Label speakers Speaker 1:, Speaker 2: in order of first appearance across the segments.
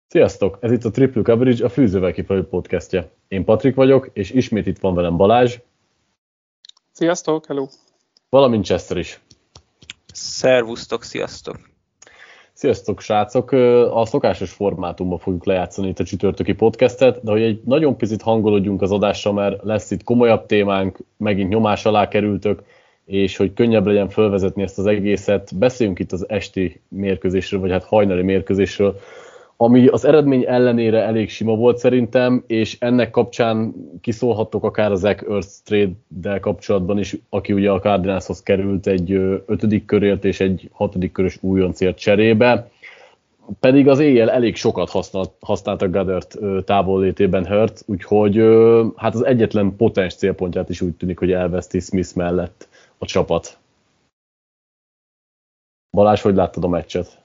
Speaker 1: Sziasztok! Ez itt a Triple Coverage, a Fűzővel kifelé podcastje. Én Patrik vagyok, és ismét itt van velem Balázs.
Speaker 2: Sziasztok, hello!
Speaker 1: Valamint Chester is.
Speaker 3: Szervusztok, sziasztok!
Speaker 1: Sziasztok, srácok! A szokásos formátumban fogjuk lejátszani itt a csütörtöki podcastet, de hogy egy nagyon picit hangolódjunk az adásra, mert lesz itt komolyabb témánk, megint nyomás alá kerültök, és hogy könnyebb legyen felvezetni ezt az egészet, beszéljünk itt az esti mérkőzésről, vagy hát hajnali mérkőzésről, ami az eredmény ellenére elég sima volt szerintem, és ennek kapcsán kiszólhattok akár a Zach Ertz trade-del kapcsolatban is, aki ugye a Cardinalshoz került egy 5. körért és egy 6. körös újoncért cserébe. Pedig az éjjel elég sokat használtak Goddard távollétében Hurts, úgyhogy hát az egyetlen potens célpontját is úgy tűnik, hogy elveszti Smith mellett a csapat. Balázs, hogy láttad a meccset?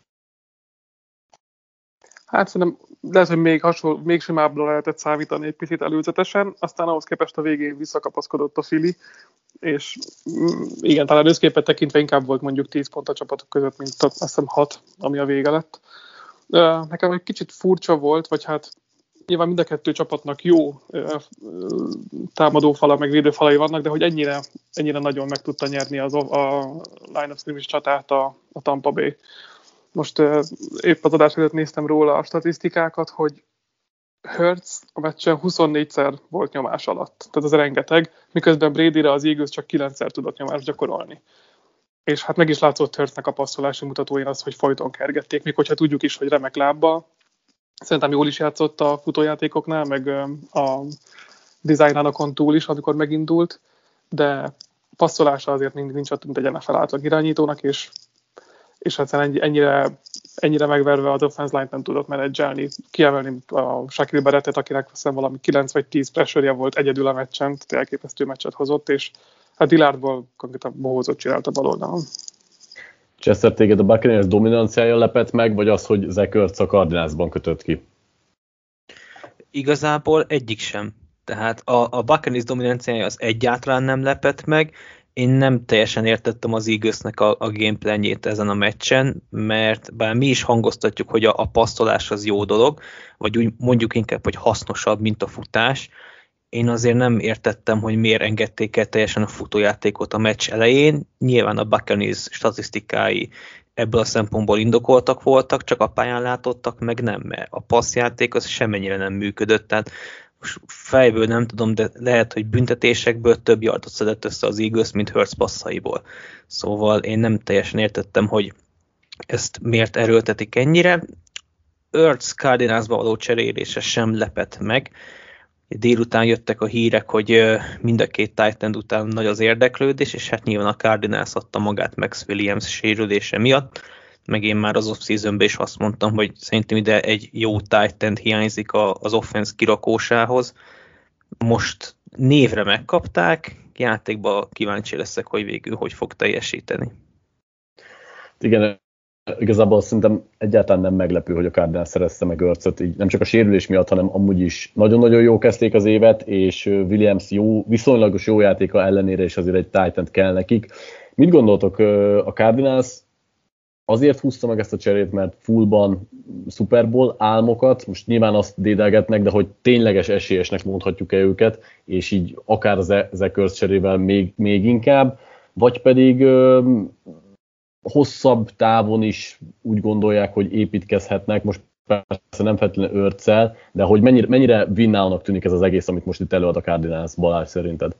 Speaker 2: Hát szerintem lehet, hogy még simábbra lehetett számítani egy picit előzetesen, aztán ahhoz képest a végén visszakapaszkodott a Philly, és igen, talán összképet tekintve inkább volt mondjuk 10 pont a csapatok között, mint azt hiszem 6, ami a vége lett. Nekem egy kicsit furcsa volt, vagy hát nyilván mind a kettő csapatnak jó támadófala, meg védőfalai vannak, de hogy ennyire nagyon meg tudta nyerni a line of scrimmage csatát a Tampa Bay. Most épp az adás előtt néztem róla a statisztikákat, hogy Hurts a meccsen 24-szer volt nyomás alatt. Tehát ez rengeteg, miközben Bradyre az Eagles csak 9-szer tudott nyomást gyakorolni. És hát meg is látszott Hurtsnek a passzolási mutatóin az, hogy folyton kergették, még hogyha tudjuk is, hogy remek lábbal. Szerintem jól is játszott a futójátékoknál, meg a dizájnánokon túl is, amikor megindult, de passzolása azért nincs ott, mint egy NFL átlag irányítónak, és hát ennyire megverve az offense line nem tudott menedzselni. Kiemelni a Shaquille Barrettet, akinek hiszem valami 9 vagy 10 pressure-je volt egyedül a meccsen, tehát elképesztő meccset hozott, és hát Dillardból konkrétan bohózot csinált a bal oldalon.
Speaker 1: Chester, téged a Buccaneers dominanciája lepett meg, vagy az, hogy Zach Ertz a Cardinalsban kötött ki?
Speaker 3: Igazából egyik sem. Tehát a Buccaneers dominanciája az egyáltalán nem lepett meg. Én nem teljesen értettem az Eaglesnek a gameplanjét ezen a meccsen, mert bár mi is hangoztatjuk, hogy a passzolás az jó dolog, vagy úgy mondjuk inkább, hogy hasznosabb, mint a futás, én azért nem értettem, hogy miért engedték el teljesen a futójátékot a meccs elején. Nyilván a Buccaneers statisztikái ebből a szempontból indokoltak voltak, csak a pályán látottak, meg nem, mert a passzjáték az semmennyire nem működött, tehát most fejből nem tudom, de lehet, hogy büntetésekből több yardot szedett össze az Eagles, mint Hurts passzaiból. Szóval én nem teljesen értettem, hogy ezt miért erőltetik ennyire. Ertz Cardinalsba való cserélése sem lepett meg. Délután jöttek a hírek, hogy mind a két tight end után nagy az érdeklődés, és hát nyilván a Cardinals adta magát Max Williams sérülése miatt, meg én már az off-seasonben is azt mondtam, hogy szerintem ide egy jó tight end hiányzik az offense kirakósához. Most névre megkapták, játékban kíváncsi leszek, hogy végül hogy fog teljesíteni.
Speaker 1: Igen, igazából szerintem egyáltalán nem meglepő, hogy a Cardinals szerezte meg Ertzet, így nem csak a sérülés miatt, hanem amúgy is nagyon-nagyon jó kezdték az évet, és Williams viszonylagos jó játéka ellenére is azért egy tight end kell nekik. Mit gondoltok, a Cardinals azért húzta meg ezt a cserét, mert fullban Super Bowl álmokat, most nyilván azt dédelgetnek, de hogy tényleges esélyesnek mondhatjuk-e őket, és így akár az Zach Ertz cserével még inkább, vagy pedig hosszabb távon is úgy gondolják, hogy építkezhetnek, most persze nem feltétlenül Ertzel, de hogy mennyire win-now-nak tűnik ez az egész, amit most itt előad a Cardinals, Balázs, szerinted?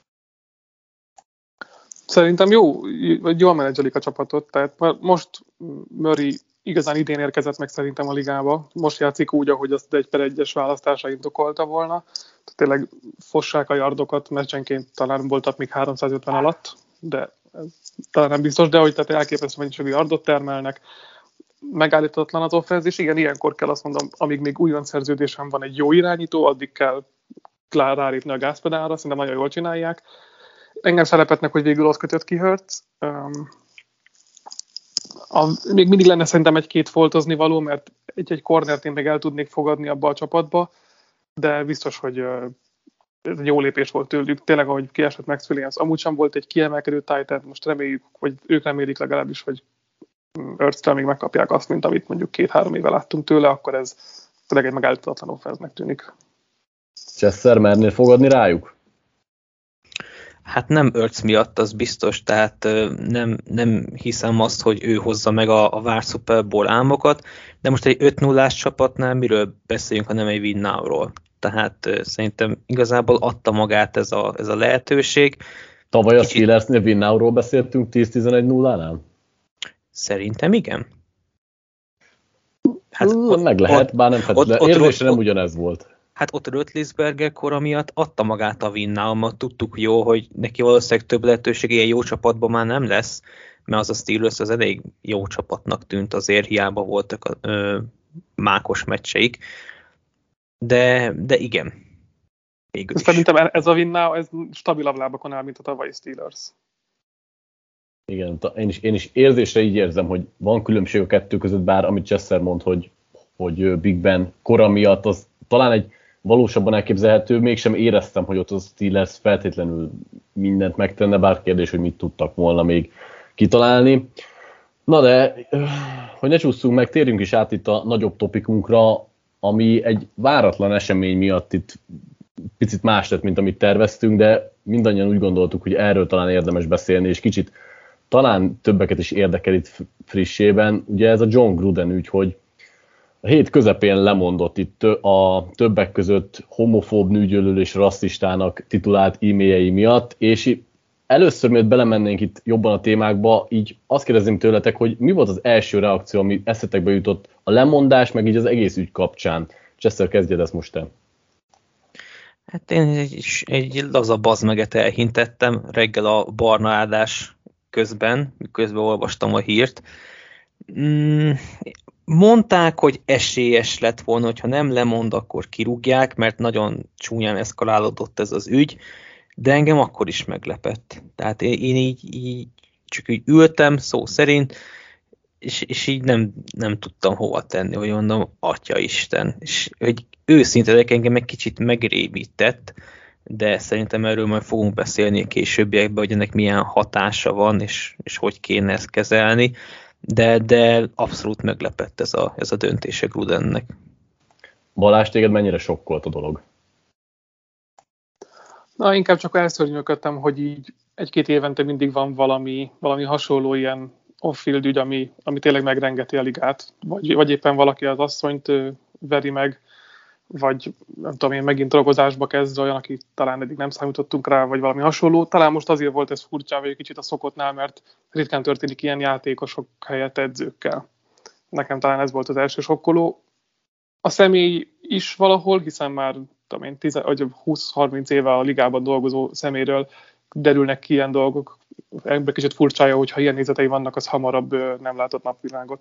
Speaker 2: Szerintem jól menedzselik a csapatot, tehát most Murray igazán idén érkezett meg szerintem a ligába. Most játszik úgy, ahogy azt egy per egyes választása indokolta volna. Tehát tényleg fossák a yardokat, meccsenként talán voltak még 350 alatt, de talán nem biztos, de hogy tehát elképesztő mennyiségű yardot termelnek. Megállíthatatlan az offense, és igen, ilyenkor kell azt mondom, amíg még újon szerződésem van egy jó irányító, addig kell rálépni a gázpedálra, szerintem nagyon jól csinálják. Engem szerepetnek, hogy végül azt kötött ki Hurts. Még mindig lenne szerintem egy-két foltozni való, mert egy cornert én még el tudnék fogadni abba a csapatba, de biztos, hogy ez egy jó lépés volt tőlük. Tényleg, ahogy kiesett Max Williams, amúgy sem volt egy kiemelkedő tight end, most reméljük, vagy ők remélik legalábbis, hogy Earth-től még megkapják azt, mint amit mondjuk 2-3 éve láttunk tőle, akkor ez tényleg egy megállíthatatlan offense-nek tűnik.
Speaker 1: Chesser, mernél fogadni rájuk?
Speaker 3: Hát nem Earth miatt, az biztos, tehát nem hiszem azt, hogy ő hozza meg a várt Super Bowl álmokat, de most egy 5-0-ás csapatnál miről beszéljünk, ha nem egy win now-ról. Tehát szerintem igazából adta magát ez a lehetőség.
Speaker 1: Tavaly a Steelersnél win now-ról beszéltünk 10-11-0-nál?
Speaker 3: Szerintem igen.
Speaker 1: Hát meg lehet, bár nem feltétlenül. Érzésre nem ugyanez volt.
Speaker 3: Hát ott Roethlisberger kora miatt adta magát a win now, tudtuk jó, hogy neki valószínűleg több lehetőség ilyen jó csapatban már nem lesz, mert az a Steelers az elég jó csapatnak tűnt, azért hiába voltak mákos meccseik. De igen.
Speaker 2: Szerintem ez a win now, ez stabilabb lábakon áll, mint a tavalyi Steelers.
Speaker 1: Igen, én is érzésre így érzem, hogy van különbség a kettő között, bár amit Chesser mond, hogy Big Ben kora miatt, az talán egy valósabban elképzelhető, mégsem éreztem, hogy ott a Steelers feltétlenül mindent megtenne, bár kérdés, hogy mit tudtak volna még kitalálni. Na de, hogy ne csúszunk meg, térjünk is át itt a nagyobb topikunkra, ami egy váratlan esemény miatt itt picit más lett, mint amit terveztünk, de mindannyian úgy gondoltuk, hogy erről talán érdemes beszélni, és kicsit talán többeket is érdekel itt frissében. Ugye ez a John Gruden ügy, hogy a hét közepén lemondott itt a többek között homofób, nőgyűlölő és rasszistának titulált e-mailjei miatt, és először, mielőtt belemennénk itt jobban a témákba, így azt kérdezném tőletek, hogy mi volt az első reakció, ami eszetekbe jutott a lemondás, meg így az egész ügy kapcsán. Chester, kezdjed ezt most te.
Speaker 3: Hát én egy laza bazmeget elhintettem reggel a barna áldás közben, miközben olvastam a hírt. Mondták, hogy esélyes lett volna, hogyha nem lemond, akkor kirúgják, mert nagyon csúnyán eszkalálódott ez az ügy, de engem akkor is meglepett. Tehát én így csak úgy ültem, szó szerint, és így nem tudtam hova tenni, hogy mondom, Atyaisten. És hogy őszintén engem egy kicsit megrémített, de szerintem erről majd fogunk beszélni a későbbiekben, hogy ennek milyen hatása van, és hogy kéne ezt kezelni. De abszolút meglepett ez a döntése Grudennek. Balázs,
Speaker 1: téged mennyire sokkolt a dolog?
Speaker 2: Na, inkább csak elszörnyűködtem, hogy így 1-2 évente mindig van valami hasonló ilyen off-field ügy, ami tényleg megrengeti a ligát, vagy éppen valaki az asszonyt veri meg, vagy nem tudom én, megint drogozásba kezd olyan, aki talán eddig nem számítottunk rá, vagy valami hasonló. Talán most azért volt ez furcsa, vagy egy kicsit a szokottnál, mert ritkán történik ilyen játékosok helyett edzőkkel. Nekem talán ez volt az első sokkoló. A személy is valahol, hiszen már 20-30 éve a ligában dolgozó személyről derülnek ki ilyen dolgok. Ebben kicsit furcsája, hogyha ilyen nézetei vannak, az hamarabb nem látott napvilágot.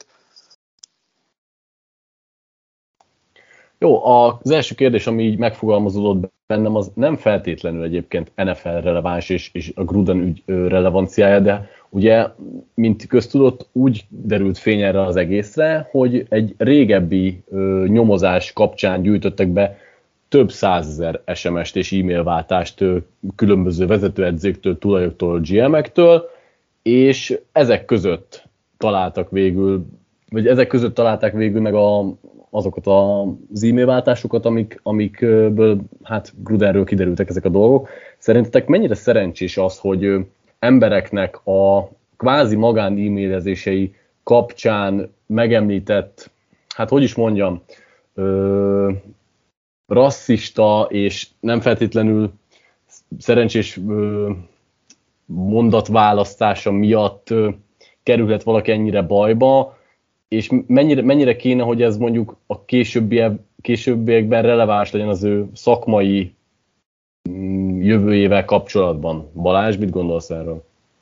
Speaker 1: Jó, az első kérdés, ami így megfogalmazódott bennem, az nem feltétlenül egyébként NFL releváns és a Gruden ügy relevanciája, de ugye, mint köztudott, úgy derült fény erre az egészre, hogy egy régebbi nyomozás kapcsán gyűjtöttek be több 100 000 SMS-t és e-mail váltást különböző vezetőedzőktől, tulajoktól, GM-ektől, és ezek között találták végül meg azokat az e-mail váltásokat, amikből hát Grudenről kiderültek ezek a dolgok. Szerintetek mennyire szerencsés az, hogy embereknek a kvázi magán e-mailezései kapcsán megemlített, hát hogy is mondjam, rasszista és nem feltétlenül szerencsés mondatválasztása miatt kerülhet valaki ennyire bajba, és mennyire kéne, hogy ez mondjuk a későbbiekben releváns legyen az ő szakmai jövőjével kapcsolatban. Balázs, mit gondolsz erről?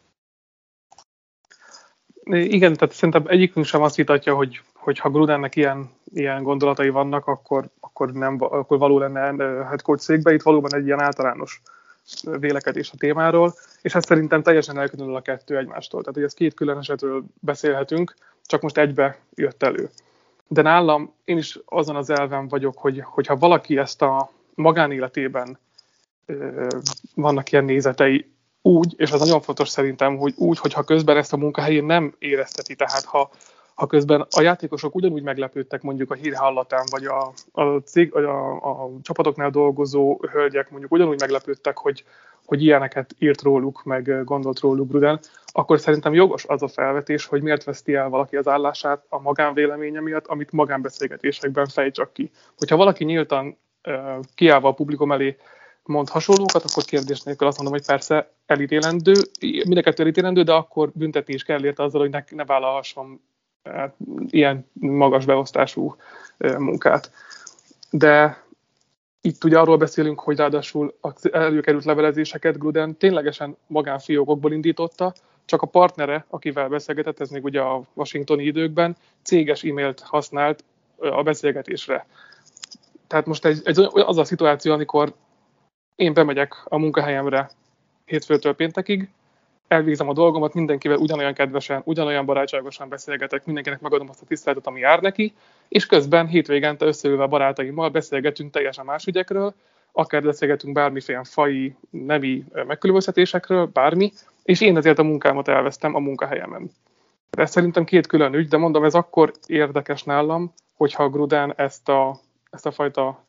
Speaker 2: Igen, tehát szerintem egyikünk sem azt vitatja, hogy ha Grudennek ilyen gondolatai vannak, akkor való lenne head coach székbe. Itt valóban egy ilyen általános vélekedés a témáról, és ez szerintem teljesen elkülönül a kettő egymástól. Tehát, hogy ez 2 külön esetről beszélhetünk, csak most egybe jött elő. De nálam én is azon az elven vagyok, hogyha valaki ezt a magánéletében vannak ilyen nézetei, úgy, és az nagyon fontos szerintem, hogy úgy, hogyha közben ezt a munkahelyén nem érezteti, tehát ha közben a játékosok ugyanúgy meglepődtek mondjuk a hír hallatán, vagy a cég, vagy a csapatoknál dolgozó hölgyek mondjuk ugyanúgy meglepődtek, hogy ilyeneket írt róluk, meg gondolt róluk Gruden, akkor szerintem jogos az a felvetés, hogy miért veszti el valaki az állását a magánvéleménye miatt, amit magánbeszélgetésekben fejt csak ki. Hogyha valaki nyíltan kiállva a publikum elé mond hasonlókat, akkor kérdés nélkül azt mondom, hogy persze elítélendő, mind a kettő elítélendő, de akkor büntetni is kell érte azzal, hogy ne vállalhasson ilyen magas beosztású munkát. De itt ugye arról beszélünk, hogy ráadásul az előkerült levelezéseket Gruden ténylegesen magánfiókokból indította, csak a partnere, akivel beszélgetett, ez még ugye a washingtoni időkben, céges e-mailt használt a beszélgetésre. Tehát most az a szituáció, amikor én bemegyek a munkahelyemre hétfőtől péntekig, elvégzem a dolgomat, mindenkivel ugyanolyan kedvesen, ugyanolyan barátságosan beszélgetek, mindenkinek megadom azt a tiszteletet, ami jár neki, és közben hétvégente összeülve a barátaimmal beszélgetünk teljesen más ügyekről, akár beszélgetünk bármiféle faji, nemi megkülönböztetésekről, bármi, és én ezért a munkámat elvesztem a munkahelyemen. Ez szerintem két külön ügy, de mondom, ez akkor érdekes nálam, hogyha Gruden ezt a fajta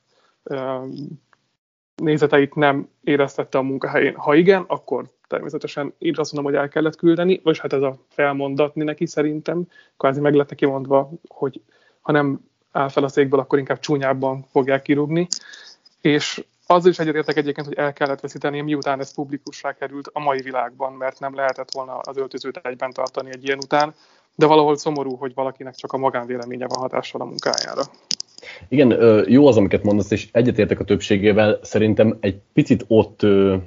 Speaker 2: nézeteit nem éreztette a munkahelyén. Ha igen, akkor természetesen én azt mondom, hogy el kellett küldeni, vagy hát ez a felmondatni neki szerintem, kvázi meg lett neki mondva, hogy ha nem áll fel a székből, akkor inkább csúnyábban fogják kirúgni. És azzal is egyetértek egyébként, hogy el kellett veszíteni, miután ez publikussá került a mai világban, mert nem lehetett volna az öltözőt egyben tartani egy ilyen után, de valahol szomorú, hogy valakinek csak a magánvéleménye van hatással a munkájára.
Speaker 1: Igen, jó az, amiket mondasz, és egyetértek a többségével. Szerintem egy picit ott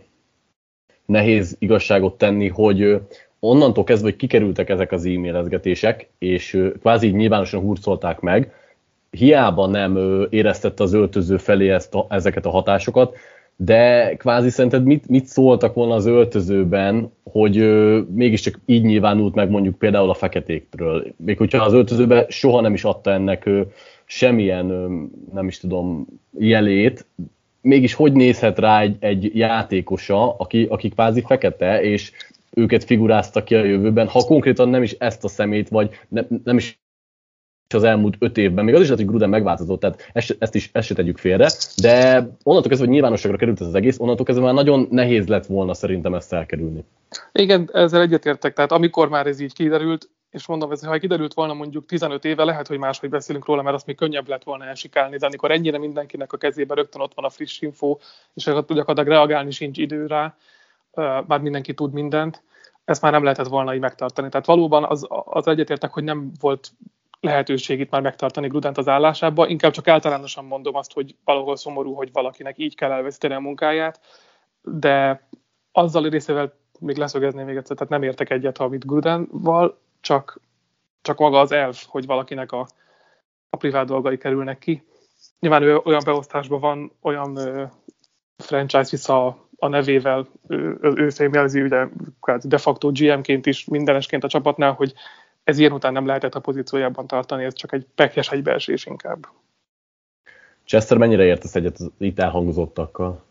Speaker 1: nehéz igazságot tenni, hogy onnantól kezdve, hogy kikerültek ezek az e-mailezgetések, és kvázi nyilvánosan hurcolták meg, hiába nem éreztette az öltöző felé ezeket a hatásokat, de kvázi szerinted mit szóltak volna az öltözőben, hogy mégiscsak így nyilvánult meg mondjuk például a feketékről. Még hogyha az öltözőben soha nem is adta ennek semmilyen, nem is tudom, jelét, mégis hogy nézhet rá egy játékosa, aki kvázi fekete, és őket figurázta ki a jövőben, ha konkrétan nem is ezt a szemét, vagy nem is az elmúlt 5 évben, még az is lehet, hogy Gruden megváltozott, tehát ezt se tegyük félre, de onnantól kezdve, hogy nyilvánosságra került ez az egész, onnantól kezdve már nagyon nehéz lett volna szerintem ezt elkerülni.
Speaker 2: Igen, ezzel egyetértek, tehát amikor már ez így kiderült, és mondom, ha kiderült volna mondjuk 15 éve, lehet, hogy máshogy beszélünk róla, mert azt még könnyebb lett volna elsikálni, de amikor ennyire mindenkinek a kezében rögtön ott van a friss info, és gyakorlatilag reagálni sincs idő rá, már mindenki tud mindent, ezt már nem lehetett volna így megtartani. Tehát valóban az egyetértek, hogy nem volt lehetőség itt már megtartani Grudent az állásába, inkább csak általánosan mondom azt, hogy valahol szomorú, hogy valakinek így kell elveszteni a munkáját, de azzal a részével még leszögezném még egyszer, tehát nem értek egyet, amit Grudenval, csak maga az elv, hogy valakinek a privát dolgai kerülnek ki. Nyilván ő olyan beosztásban van, olyan franchise vissza a nevével, ő fémjelzi ugye de facto GM-ként is mindenesként a csapatnál, hogy ez ilyen után nem lehetett a pozíciójában tartani, ez csak egy pekjes egybeesés inkább.
Speaker 1: Chester, mennyire értesz egyet az itt elhangzottakkal?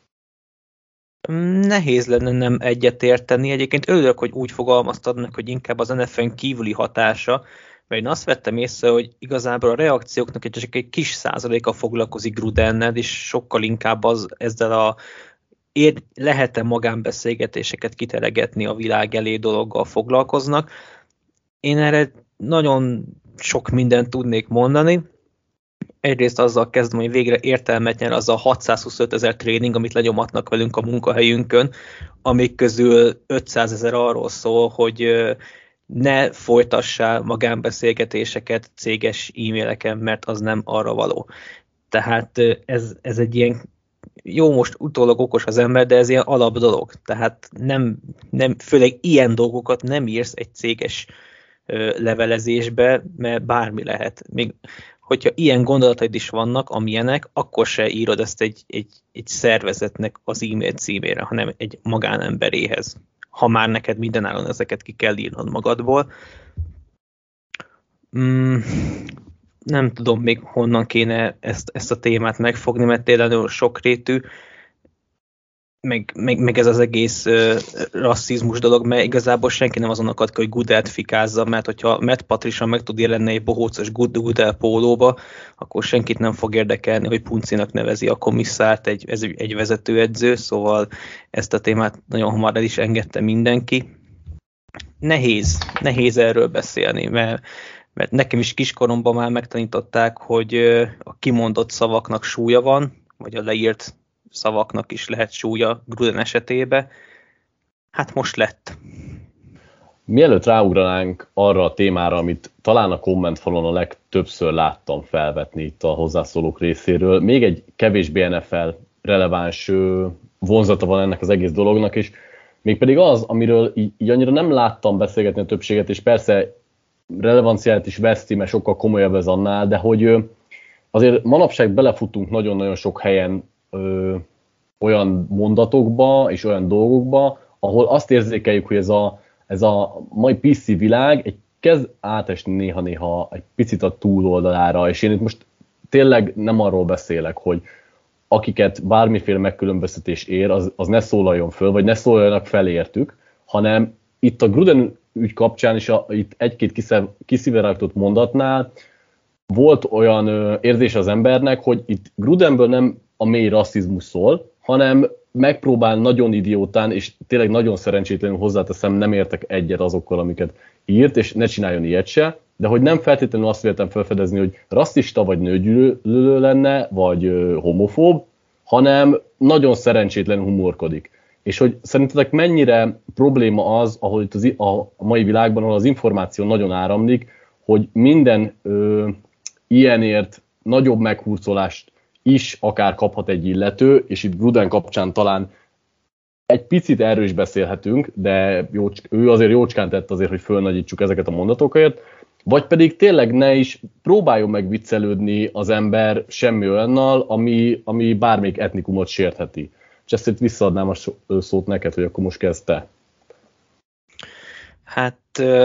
Speaker 3: Nehéz lenne nem egyetérteni. Egyébként örülök, hogy úgy fogalmaztad meg, hogy inkább az NFL-n kívüli hatása, mert én azt vettem észre, hogy igazából a reakcióknak csak egy kis százaléka foglalkozik Grudennel, és sokkal inkább ezzel lehet-e magánbeszélgetéseket kitelegetni a világ elé dologgal foglalkoznak. Én erre nagyon sok mindent tudnék mondani. Egyrészt azzal kezdem, hogy végre értelmet nyer az a 625 000 tréning, amit lenyomatnak velünk a munkahelyünkön, amik közül 500 000 arról szól, hogy ne folytassál magánbeszélgetéseket céges e-maileken, mert az nem arra való. Tehát ez egy ilyen, jó, most utólag okos az ember, de ez ilyen alap dolog. Tehát nem, főleg ilyen dolgokat nem írsz egy céges levelezésbe, mert bármi lehet. Még hogyha ilyen gondolataid is vannak, amilyenek, akkor se írod ezt egy szervezetnek az e-mail címére, hanem egy magánemberéhez. Ha már neked mindenáron ezeket ki kell írnod magadból. Nem tudom még honnan kéne ezt a témát megfogni, mert tényleg sokrétű. meg ez az egész rasszizmus dolog, mert igazából senki nem azon akad, hogy Goodelt fikázza, mert hogyha Matt Patricia meg tud jelenni egy bohócos Goodell pólóba, akkor senkit nem fog érdekelni, hogy puncinak nevezi a komisszárt egy vezetőedző, szóval ezt a témát nagyon hamar el is engedte mindenki. Nehéz erről beszélni, mert nekem is kiskoromban már megtanították, hogy a kimondott szavaknak súlya van, vagy a leírt szavaknak is lehet súlya Gruden esetében. Hát most lett.
Speaker 1: Mielőtt ráugranánk arra a témára, amit talán a kommentfalon a legtöbbször láttam felvetni itt a hozzászólók részéről, még egy kevésbé NFL releváns vonzata van ennek az egész dolognak, és mégpedig az, amiről így annyira nem láttam beszélgetni a többséget, és persze relevanciát is veszti, mert sokkal komolyabb ez annál, de hogy azért manapság belefutunk nagyon-nagyon sok helyen olyan mondatokba és olyan dolgokba, ahol azt érzékeljük, hogy ez a mai PC világ egy kezd átesni néha-néha egy picit a túloldalára, és én itt most tényleg nem arról beszélek, hogy akiket bármiféle megkülönböztetés ér, az ne szólaljon föl, vagy ne szólaljanak fel értük, hanem itt a Gruden ügy kapcsán is itt egy-két kiszivárogtatott mondatnál volt olyan érzés az embernek, hogy itt Grudenből nem a mély rasszizmus szól, hanem megpróbál nagyon idiótán, és tényleg nagyon szerencsétlenül hozzáteszem, nem értek egyet azokkal, amiket írt, és ne csináljon ilyet se, de hogy nem feltétlenül azt véltem felfedezni, hogy rasszista vagy nőgyűlölő lenne, vagy homofób, hanem nagyon szerencsétlenül humorkodik. És hogy szerintetek mennyire probléma az, ahol itt a mai világban, ahol az információ nagyon áramlik, hogy minden ilyenért nagyobb meghurcolást is akár kaphat egy illető, és itt Gruden kapcsán talán egy picit erről is beszélhetünk, de ő azért jócskán tett azért, hogy fölnagyítsuk ezeket a mondatokat, vagy pedig tényleg ne is próbáljon meg viccelődni az ember semmi olyannal, ami bármelyik etnikumot sértheti. És ezt itt visszaadnám a szót neked, hogy akkor most kezd te.
Speaker 3: Hát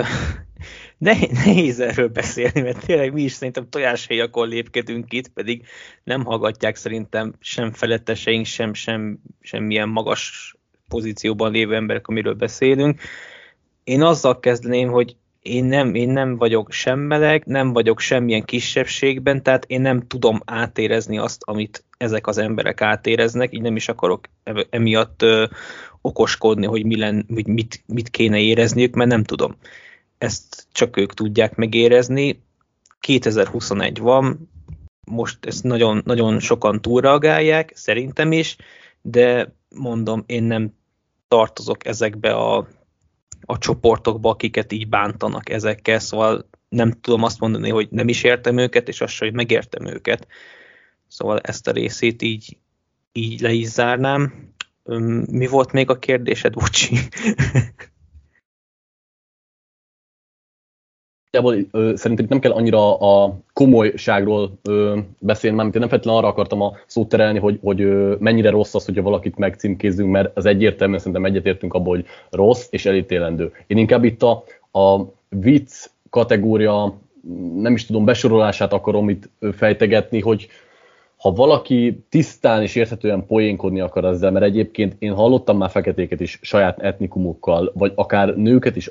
Speaker 3: nehéz erről beszélni, mert tényleg mi is szerintem tojáshéjakon lépkedünk itt, pedig nem hallgatják szerintem sem feletteseink, semmilyen magas pozícióban lévő emberek, amiről beszélünk. Én azzal kezdeném, hogy én nem vagyok sem meleg, nem vagyok semmilyen kisebbségben, tehát én nem tudom átérezni azt, amit ezek az emberek átéreznek, így nem is akarok emiatt okoskodni, hogy mit kéne érezniük, mert nem tudom. Ezt csak ők tudják megérezni. 2021 van, most ezt nagyon, nagyon sokan túlreagálják, szerintem is, de mondom, én nem tartozok ezekbe a csoportokba, akiket így bántanak ezekkel, szóval nem tudom azt mondani, hogy nem is értem őket, és azt sem, hogy megértem őket. Szóval ezt a részét így le is zárnám. Mi volt még a kérdésed, Bocsi?
Speaker 1: Szerintem nem kell annyira a komolyságról beszélni, mármint én nem feltétlenül arra akartam a szót terelni, hogy mennyire rossz az, hogyha valakit megcímkézzünk, mert az egyértelműen szerintem egyetértünk abban, hogy rossz és elítélendő. Én inkább itt a vicc kategória, nem is tudom, besorolását akarom itt fejtegetni, hogy ha valaki tisztán és érthetően poénkodni akar ezzel, mert egyébként én hallottam már feketéket is saját etnikumokkal, vagy akár nőket is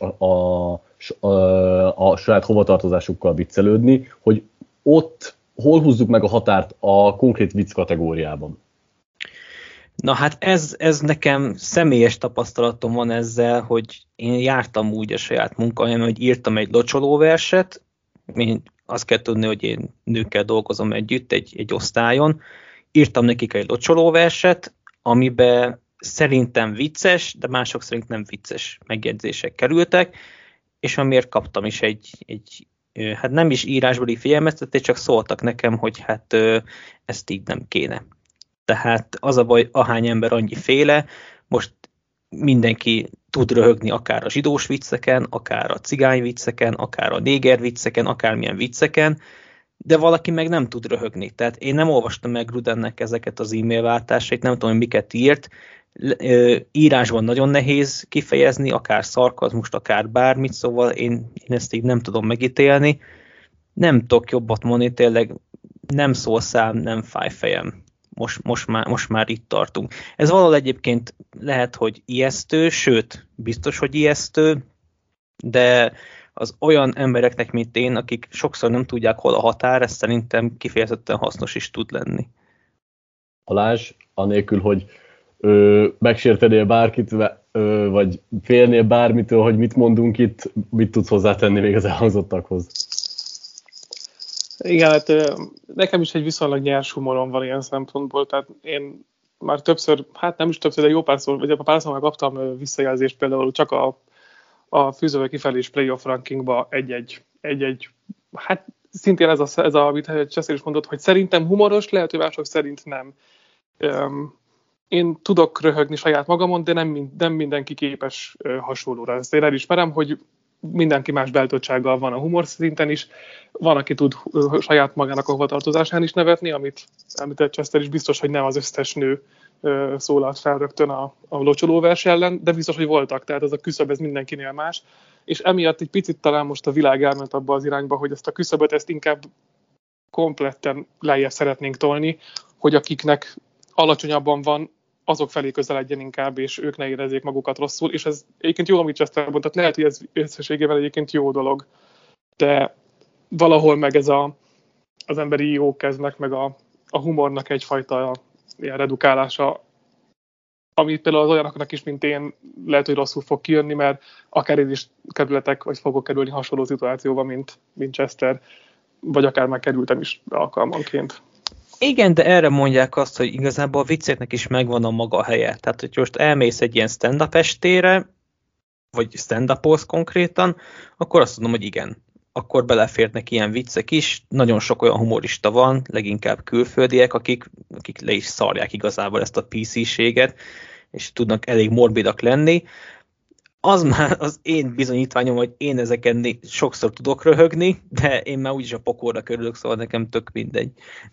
Speaker 1: a saját hovatartozásukkal viccelődni, hogy ott hol húzzuk meg a határt a konkrét vicc kategóriában.
Speaker 3: Na hát ez nekem személyes tapasztalatom van ezzel, hogy én jártam úgy a saját munkahelyemen, hogy írtam egy locsolóverset, én azt kell tudni, hogy én nőkkel dolgozom együtt egy osztályon, írtam nekik egy locsolóverset, amiben szerintem vicces, de mások szerint nem vicces megjegyzések kerültek, és amiért kaptam is hát nem is írásbeli figyelmeztetést, csak szóltak nekem, hogy hát ezt így nem kéne. Tehát az a baj, ahány ember annyi féle, most mindenki tud röhögni akár a zsidós vicceken, akár a cigány vicceken, akár a néger vicceken, akármilyen vicceken, de valaki meg nem tud röhögni. Tehát én nem olvastam meg Grudennek ezeket az e-mail váltásait, nem tudom, hogy miket írt. Írásban nagyon nehéz kifejezni, akár szarkazmust, akár bármit, szóval én ezt így nem tudom megítélni. Nem tudok jobbat mondani, tényleg nem szól szám, nem fáj fejem. most már itt tartunk. Ez valahol egyébként lehet, hogy ijesztő, sőt, biztos, hogy ijesztő, de az olyan embereknek, mint én, akik sokszor nem tudják, hol a határ, ez szerintem kifejezetten hasznos is tud lenni.
Speaker 1: Balázs, anélkül, hogy megsértenél bárkit, vagy félnél bármitől, hogy mit mondunk itt, mit tudsz hozzátenni még az elhangzottakhoz?
Speaker 2: Igen, hát nekem is egy viszonylag nyers humorom van ilyen szempontból, tehát én már többször, hát nem is többször, de jó párszor, vagy párszor már kaptam visszajelzést például csak a fűzővel kifelés playoff rankingba egy, hát szintén ez a amit Chester is mondott, hogy szerintem humoros, lehet, hogy mások szerint nem. Én tudok röhögni saját magamon, de nem mindenki képes hasonlóra. Ezt én elismerem, hogy mindenki más beállítottsággal van a humor szinten is. Van, aki tud saját magának a hovatartozásán is nevetni, amit Chester is biztos, hogy nem az összes nő szólalt fel rögtön a locsolóvers ellen, de biztos, hogy voltak, tehát ez a küszöb, ez mindenkinél más. És emiatt egy picit talán most a világ elment abba az irányba, hogy ezt a küszöböt ezt inkább kompletten lejjebb szeretnénk tolni, hogy akiknek alacsonyabban van, azok felé közeledjen inkább, és ők ne érezzék magukat rosszul, és ez egyébként jó, amit Chester mondta, lehet, hogy ez összességében egyébként jó dolog, de valahol meg ez az emberi jókeznek, meg a humornak egyfajta ilyen redukálása, amit például az olyanoknak is, mint én, lehet, hogy rosszul fog kijönni, mert akár én is kerületek, vagy fogok kerülni hasonló szituációba, mint Chester, vagy akár már kerültem is alkalmanként.
Speaker 3: Igen, de erre mondják azt, hogy igazából a vicceknek is megvan a maga helye. Tehát, hogy most elmész egy ilyen stand-up estére, vagy stand-upolsz konkrétan, akkor azt mondom, hogy igen. Akkor beleférnek ilyen viccek is. Nagyon sok olyan humorista van, leginkább külföldiek, akik le is szarják igazából ezt a PC-séget, és tudnak elég morbidak lenni. Az már az én bizonyítványom, hogy én ezeken sokszor tudok röhögni, de én már úgyis a pokolra körülök, szóval nekem tök mindegy.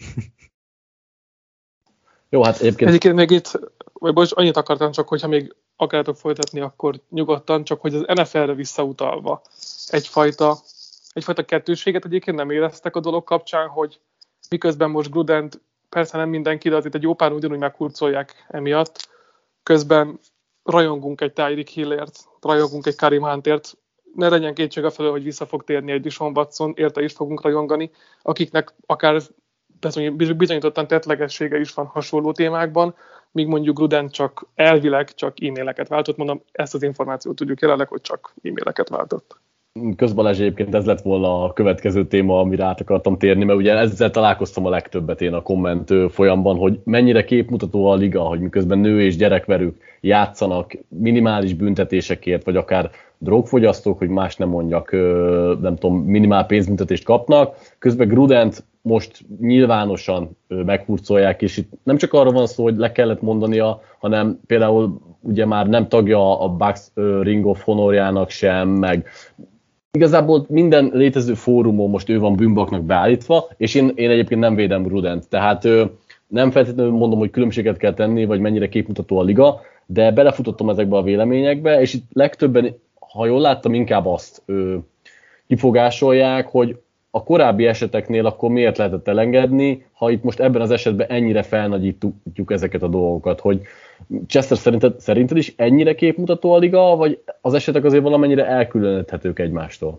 Speaker 1: Jó, hát egyébként
Speaker 2: még itt, vagy annyit akartam csak, hogyha még akarjátok folytatni, akkor nyugodtan, csak hogy az NFL-re visszautalva egyfajta kettősséget egyébként nem éreztek a dolog kapcsán, hogy miközben most Grudent, persze nem mindenki, de azért egy jó pár ugyanúgy meghurcolják emiatt, közben rajongunk egy Tyreek Hillért, rajongunk egy Kareem Huntért, ne legyen kétség afelől, hogy vissza fog térni egy Deshaun Watson, érte is fogunk rajongani, akiknek akár bizonyítottan tettlegessége is van hasonló témákban, míg mondjuk Gruden csak elvileg csak e-maileket váltott, mondom, ezt az információt tudjuk jelenleg, hogy csak e-maileket váltott.
Speaker 1: Balázs, egyébként ez lett volna a következő téma, amire át akartam térni, mert ugye ezzel találkoztam a legtöbbet én a komment folyamban, hogy mennyire képmutató a liga, hogy miközben nő és gyerekverők játszanak minimális büntetésekért, vagy akár drogfogyasztók, hogy más nem mondjak, nem tudom, minimál pénzbüntetést kapnak, közben Grudent most nyilvánosan meghurcolják, és itt nem csak arra van szó, hogy le kellett mondania, hanem például ugye már nem tagja a Bucks Ring of Honorjának sem, meg igazából minden létező fórumon most ő van bűnbaknak beállítva, és én egyébként nem védem Grudent, tehát nem feltétlenül mondom, hogy különbséget kell tenni, vagy mennyire képmutató a liga, de belefutottam ezekbe a véleményekbe, és itt legtöbben, ha jól láttam, inkább azt kifogásolják, hogy a korábbi eseteknél akkor miért lehetett elengedni, ha itt most ebben az esetben ennyire felnagyítjuk ezeket a dolgokat, hogy Chester szerinted is ennyire képmutató a liga, vagy az esetek azért valamennyire elkülöníthetők egymástól?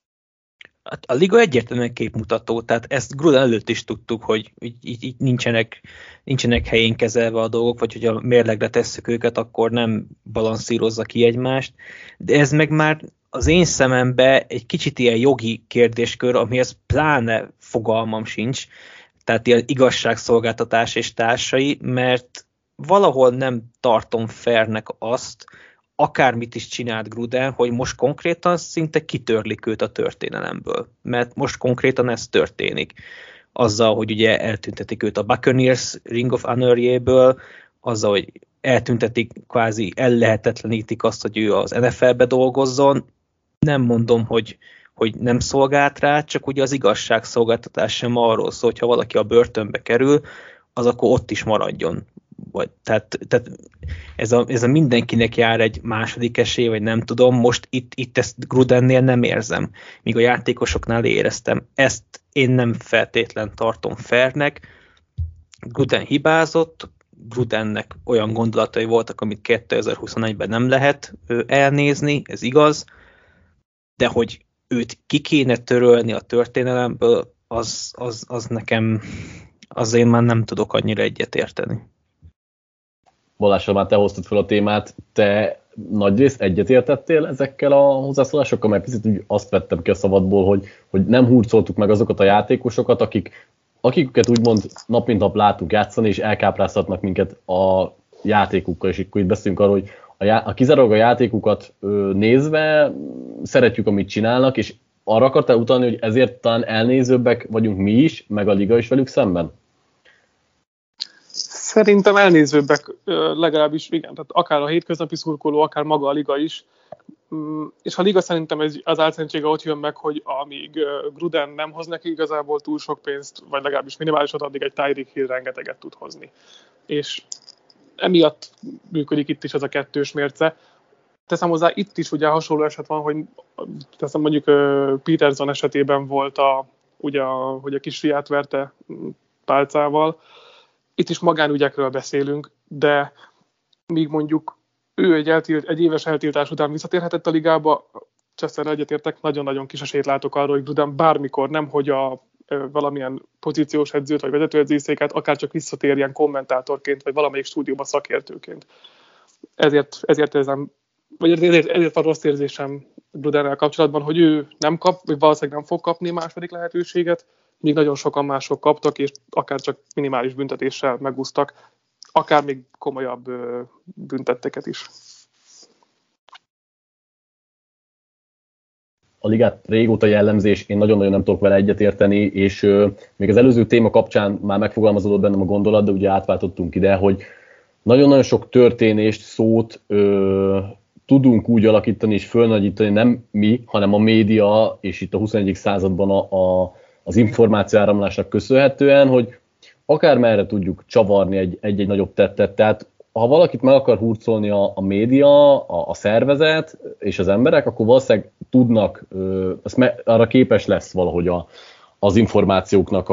Speaker 3: A liga egyértelműen képmutató, tehát ezt Gruden előtt is tudtuk, hogy így nincsenek helyén kezelve a dolgok, vagy hogy a mérlegre tesszük őket, akkor nem balanszírozza ki egymást, de ez meg már az én szemembe egy kicsit ilyen jogi kérdéskör, amihez pláne fogalmam sincs, tehát ilyen igazságszolgáltatás és társai, mert valahol nem tartom fairnek azt, akármit is csinált Gruden, hogy most konkrétan szinte kitörlik őt a történelemből, mert most konkrétan ez történik. Azzal, hogy ugye eltüntetik őt a Buccaneers Ring of Honor-jéből, azzal, hogy eltüntetik, kvázi ellehetetlenítik azt, hogy ő az NFL-be dolgozzon. Nem mondom, hogy nem szolgált rá, csak ugye az igazságszolgáltatás sem arról szól, hogy ha valaki a börtönbe kerül, az akkor ott is maradjon. Tehát ez a mindenkinek jár egy második esély, vagy nem tudom, most itt ezt Grudennél nem érzem, míg a játékosoknál éreztem. Ezt én nem feltétlen tartom fairnek, Gruden hibázott, Grudennek olyan gondolatai voltak, amit 2021-ben nem lehet elnézni, ez igaz, de hogy őt ki kéne törölni a történelemből, az nekem, az én már nem tudok annyira egyetérteni.
Speaker 1: Balázs, már te hoztad fel a témát, te nagyrészt egyetértettél ezekkel a hozzászólásokkal, mert picit úgy azt vettem ki a szabadból, hogy nem hurcoltuk meg azokat a játékosokat, akiket úgymond nap mint nap látunk játszani, és elkápráztatnak minket a játékukkal, és akkor itt beszélünk arról, hogy a kizárólag a játékukat nézve szeretjük, amit csinálnak, és arra akartál utalni, hogy ezért talán elnézőbbek vagyunk mi is, meg a liga is velük szemben?
Speaker 2: Szerintem elnézőbbek legalábbis, igen, tehát akár a hétköznapi szurkoló, akár maga a liga is. És a liga szerintem az álszentsége ott jön meg, hogy amíg Gruden nem hoz neki igazából túl sok pénzt, vagy legalábbis minimálisat, addig egy Tyreek Hill rengeteget tud hozni. És emiatt működik itt is ez a kettős mérce. Teszem hozzá, itt is ugye hasonló eset van, hogy teszem mondjuk Peterson esetében volt hogy a kisfiát verte pálcával. Itt is magánügyekről beszélünk, de míg mondjuk ő egy éves eltiltás után visszatérhetett a ligába, Chesterrel egyetértek, nagyon-nagyon kis esélyt látok arról, hogy Gruden bármikor, nem hogy valamilyen pozíciós edzőt vagy vezetőedzőszéket, akár csak visszatérjen kommentátorként, vagy valamelyik stúdióban szakértőként. Ezért van rossz érzésem Grudennel kapcsolatban, hogy ő nem kap, vagy valószínűleg nem fog kapni második lehetőséget, míg nagyon sokan mások kaptak, és akár csak minimális büntetéssel megúsztak, akár még komolyabb büntetteket is.
Speaker 1: A ligát régóta jellemzés, én nagyon-nagyon nem tudok vele egyetérteni, és még az előző téma kapcsán már megfogalmazódott bennem a gondolat, de ugye átváltottunk ide, hogy nagyon-nagyon sok történést, szót tudunk úgy alakítani és fölnagyítani, nem mi, hanem a média, és itt a 21. században az információáramlásnak köszönhetően, hogy akármerre tudjuk csavarni egy nagyobb tettet. Tehát ha valakit meg akar hurcolni a média, a szervezet és az emberek, akkor valószínűleg tudnak, arra képes lesz valahogy az információknak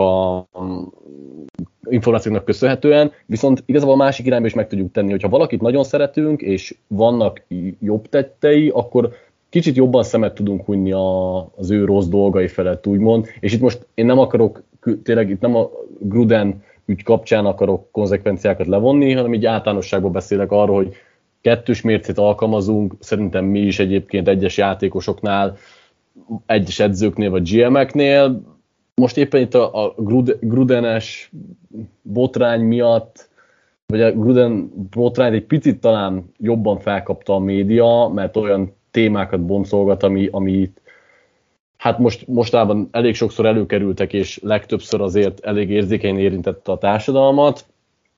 Speaker 1: köszönhetően, viszont igazából a másik irányba is meg tudjuk tenni, hogyha valakit nagyon szeretünk, és vannak jobb tettei, akkor kicsit jobban szemet tudunk hunyni az ő rossz dolgai felett, úgymond. És itt most én nem akarok, tényleg itt nem a Gruden ügy kapcsán akarok konzekvenciákat levonni, hanem így általánosságban beszélek arról, hogy kettős mércét alkalmazunk, szerintem mi is egyébként egyes játékosoknál, egyes edzőknél vagy GM-eknél. Most éppen itt a Grudenes botrány miatt, vagy a Gruden botrányt egy picit talán jobban felkapta a média, mert olyan témákat boncolgat, amit hát mostában elég sokszor előkerültek, és legtöbbször azért elég érzékenyen érintette a társadalmat.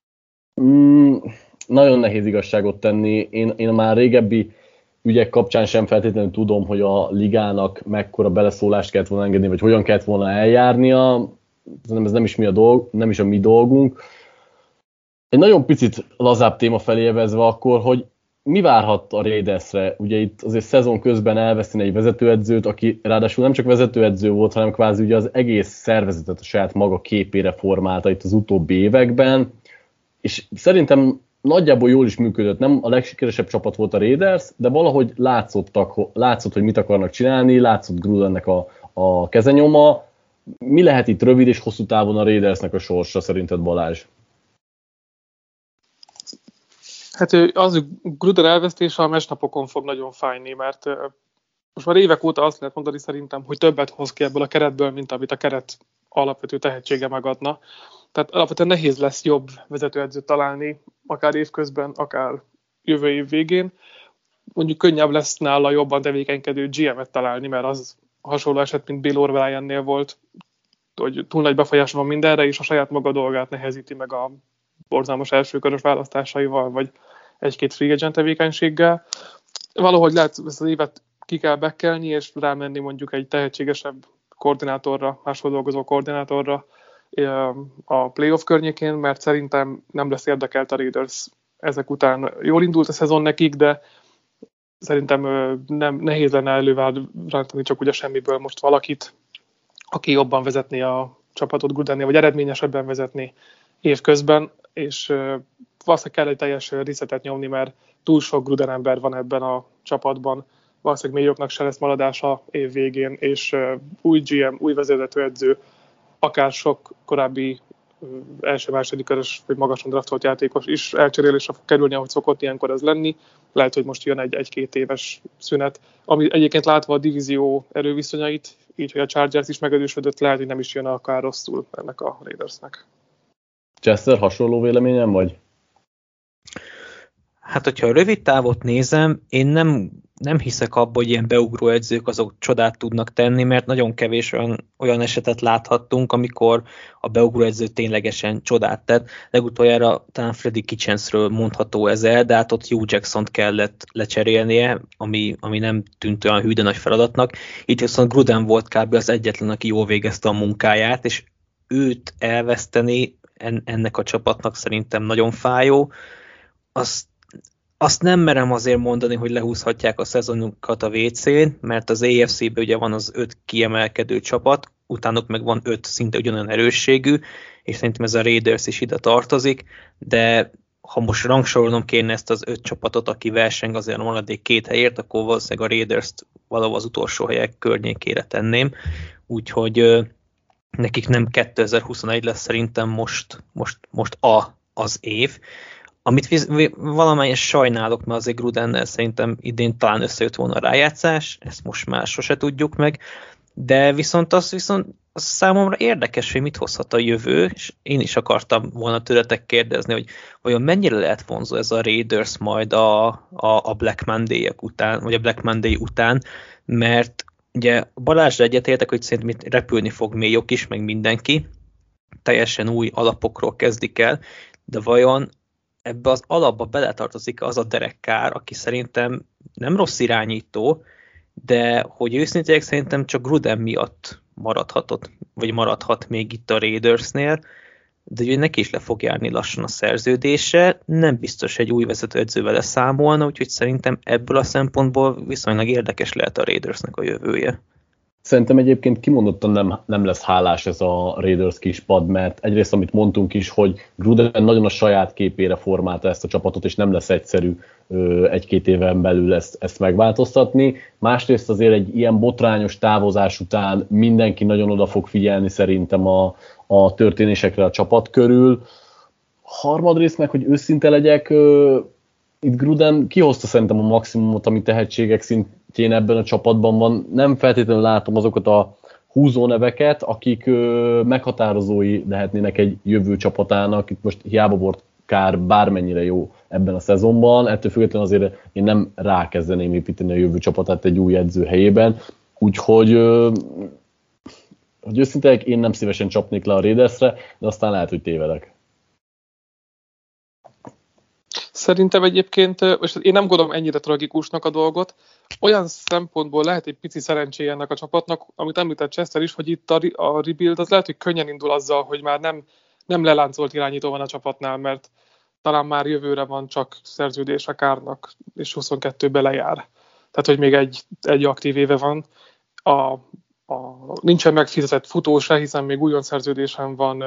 Speaker 1: Nagyon nehéz igazságot tenni. Én már régebbi ügyek kapcsán sem feltétlenül tudom, hogy a ligának mekkora beleszólást kellett volna engedni, vagy hogyan kellett volna eljárnia. Ez nem is a mi dolgunk. Egy nagyon picit lazább téma felé evezve akkor, hogy mi várhat a Raidersre? Ugye itt azért szezon közben elveszteni egy vezetőedzőt, aki ráadásul nem csak vezetőedző volt, hanem kvázi ugye az egész szervezetet a saját maga képére formálta itt az utóbbi években, és szerintem nagyjából jól is működött. Nem a legsikeresebb csapat volt a Raiders, de valahogy látszott, hogy mit akarnak csinálni, látszott Grudennek a kezenyoma. Mi lehet itt rövid és hosszú távon a Raidersnek a sorsa szerinted, Balázs?
Speaker 2: Hát az Gruden elvesztése a meccsnapokon fog nagyon fájni, mert most már évek óta azt lehet mondani szerintem, hogy többet hoz ki ebből a keretből, mint amit a keret alapvető tehetsége megadna. Tehát alapvetően nehéz lesz jobb vezetőedzőt találni, akár évközben, akár jövő év végén. Mondjuk könnyebb lesz nála jobban tevékenykedő GM-et találni, mert az hasonló eset, mint Bill O'Briennél volt, hogy túl nagy befolyása van mindenre, és a saját maga dolgát nehezíti meg a borzalmas elsőkörös választásaival, vagy egy-két free agent tevékenységgel. Valahogy lehet ezt az évet ki kell bekkelni, és rámenni mondjuk egy tehetségesebb koordinátorra, máshol dolgozó koordinátorra a playoff környékén, mert szerintem nem lesz érdekelt a Raiders ezek után. Jól indult a szezon nekik, de szerintem nehéz lenne elővállítani csak ugye semmiből most valakit, aki jobban vezetné a csapatot Grudennél, vagy eredményesebben vezetni. évközben, és valószínűleg kell egy teljes resetet nyomni, mert túl sok Gruden ember van ebben a csapatban. Valószínűleg Mayoknak se lesz maradása év végén, és új GM, új vezetőedző, akár sok korábbi első-második körös vagy magasan draftolt játékos is elcserélésre fog kerülni, ahogy szokott ilyenkor ez lenni. Lehet, hogy most jön egy-két éves szünet, ami egyébként látva a divízió erőviszonyait, így, hogy a Chargers is megerősödött, lehet, hogy nem is jön akár rosszul ennek a Raidersnek.
Speaker 1: Chester, hasonló véleményem vagy?
Speaker 3: Hát, hogyha a rövid távot nézem, én nem hiszek abban, hogy ilyen beugró edzők azok csodát tudnak tenni, mert nagyon kevés olyan esetet láthattunk, amikor a beugró edző ténylegesen csodát tett. Legutoljára talán Freddy Kitchensről mondható ez el, de hát ott Hugh Jacksont kellett lecserélnie, ami nem tűnt olyan hű, de nagy feladatnak. Itt viszont Gruden volt kb. Az egyetlen, aki jól végezte a munkáját, és őt elveszteni ennek a csapatnak szerintem nagyon fájó. Azt nem merem azért mondani, hogy lehúzhatják a szezonukat a WC-n, mert az AFC-ben ugye van az 5 kiemelkedő csapat, utánuk meg van 5 szinte ugyanolyan erősségű, és szerintem ez a Raiders is ide tartozik, de ha most rangsorolnom kéne ezt az 5 csapatot, aki verseng azért a maradék 2 helyért, akkor valószínűleg a Raiders-t valahol az utolsó helyek környékére tenném, úgyhogy nekik nem 2021 lesz szerintem most az év. Amit valamelyes sajnálok, mert azért Grudennel szerintem idén talán összejött volna a rájátszás, ezt most már sose tudjuk meg, de viszont az számomra érdekes, hogy mit hozhat a jövő, és én is akartam volna tőletek kérdezni, hogy vajon mennyire lehet vonzó ez a Raiders majd a Black Monday-ek után, vagy a Black Monday után, mert ugye Balázsra egyetértek, hogy szerintem itt repülni fog Mayok is, meg mindenki, teljesen új alapokról kezdik el, de vajon ebbe az alapba beletartozik az a Derek Carr, aki szerintem nem rossz irányító, de hogy őszintén szerintem csak Gruden miatt maradhat még itt a Raidersnél, de ugye neki is le fog járni lassan a szerződése, nem biztos egy új vezetőedzővel leszámolna, úgyhogy szerintem ebből a szempontból viszonylag érdekes lehet a Raidersnek a jövője.
Speaker 1: Szerintem egyébként kimondottan nem lesz hálás ez a Raiders kispad, mert egyrészt, amit mondtunk is, hogy Gruden nagyon a saját képére formálta ezt a csapatot, és nem lesz egyszerű egy-két éven belül ezt megváltoztatni. Másrészt azért egy ilyen botrányos távozás után mindenki nagyon oda fog figyelni szerintem a történésekre a csapat körül. Harmadrészt meg, hogy őszinte legyek, itt Gruden kihozta szerintem a maximumot, ami tehetségek szintjén ebben a csapatban van. Nem feltétlenül látom azokat a húzóneveket, akik meghatározói lehetnének egy jövő csapatának. Itt most hiába volt Carr bármennyire jó ebben a szezonban, ettől függetlenül azért én nem rákezdeném építeni a jövő csapatát egy új edző helyében. Úgyhogy hogy őszintén én nem szívesen csapnék le a Raidersre, de aztán lehet, hogy tévedek.
Speaker 2: Szerintem egyébként, és én nem gondolom ennyire tragikusnak a dolgot, olyan szempontból lehet egy pici szerencséje ennek a csapatnak, amit említett Chester is, hogy itt a rebuild az lehet, hogy könnyen indul azzal, hogy már nem leláncolt irányító van a csapatnál, mert talán már jövőre van csak szerződés a Carrnak, és 22-ben lejár. Tehát, hogy még egy aktív éve van. Nincsen megfizetett futó se, hiszen még újon szerződésen van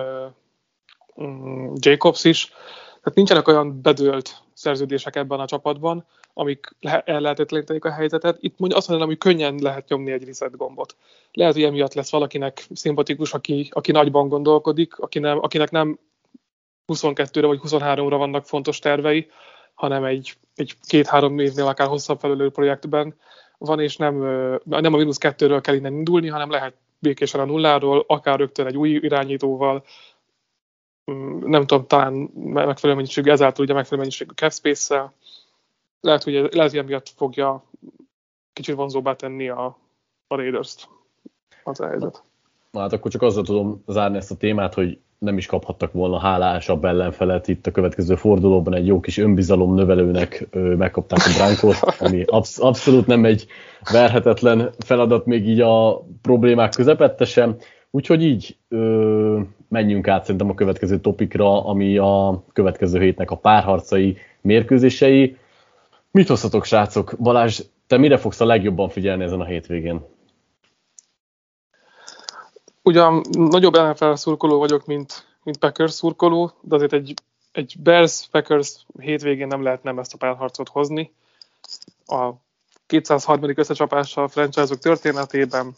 Speaker 2: Jacobs is. Tehát nincsenek olyan bedőlt szerződések ebben a csapatban, amik ellehetetlenítenék a helyzetet. Itt mondja azt mondanám, hogy könnyen lehet nyomni egy reset gombot. Lehet, hogy emiatt lesz valakinek szimpatikus, aki nagyban gondolkodik, akinek nem 22-re vagy 23-ra vannak fontos tervei, hanem egy 2-3 évnél akár hosszabb felülő projektben van, és nem a -2-ről kell innen indulni, hanem lehet békésen a nulláról, akár rögtön egy új irányítóval, nem tudom, talán megfelelő mennyiségű, ezáltal ugye megfelelő mennyiségű cap space-szel. Lehet, hogy emiatt fogja kicsit vonzóbbá tenni a Raiders-t az a helyzet.
Speaker 1: Hát akkor csak azzal tudom zárni ezt a témát, hogy nem is kaphattak volna hálásabb ellenfelet itt a következő fordulóban, egy jó kis önbizalom növelőnek megkapták a Broncos, ami abszolút nem egy verhetetlen feladat még így a problémák közepette sem. Úgyhogy így menjünk át szerintem a következő topikra, ami a következő hétnek a párharcai, mérkőzései. Mit hoztatok, srácok? Balázs, te mire fogsz a legjobban figyelni ezen a hétvégén?
Speaker 2: Ugyan nagyobb NFL szurkoló vagyok, mint mint Packers szurkoló, de azért egy Bears-Packers hétvégén nem lehet nem ezt a párharcot hozni. A 203. összecsapással a franchise-ok történetében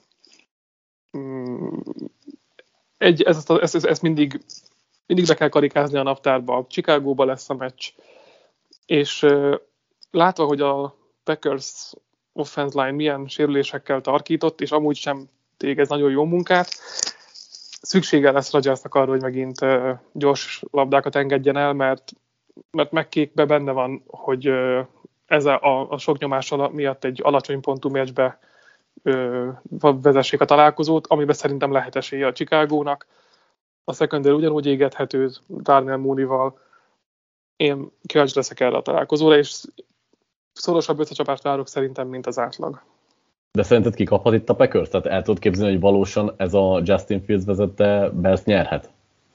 Speaker 2: ezt mindig be kell karikázni a naptárba. Chicagóba lesz a meccs, és látva, hogy a Packers offense line milyen sérülésekkel tarkított, és amúgy sem végez nagyon jó munkát, szüksége lesz Rodgersnak arra, hogy megint gyors labdákat engedjen el, mert McKaybe benne van, hogy ez a sok nyomás miatt egy alacsony pontú meccsbe vezessék a találkozót, amiben szerintem lehet esélye a Chicagónak. A secondary ugyanúgy égethető Darnell Mooney-val. Én kíváncsi leszek erre a találkozóra, és szorosabb összecsapást várok szerintem, mint az átlag.
Speaker 1: De szerinted kikaphat itt a Packers? Tehát el tudod képzelni, hogy valósan ez a Justin Fields vezette Bears nyerhet?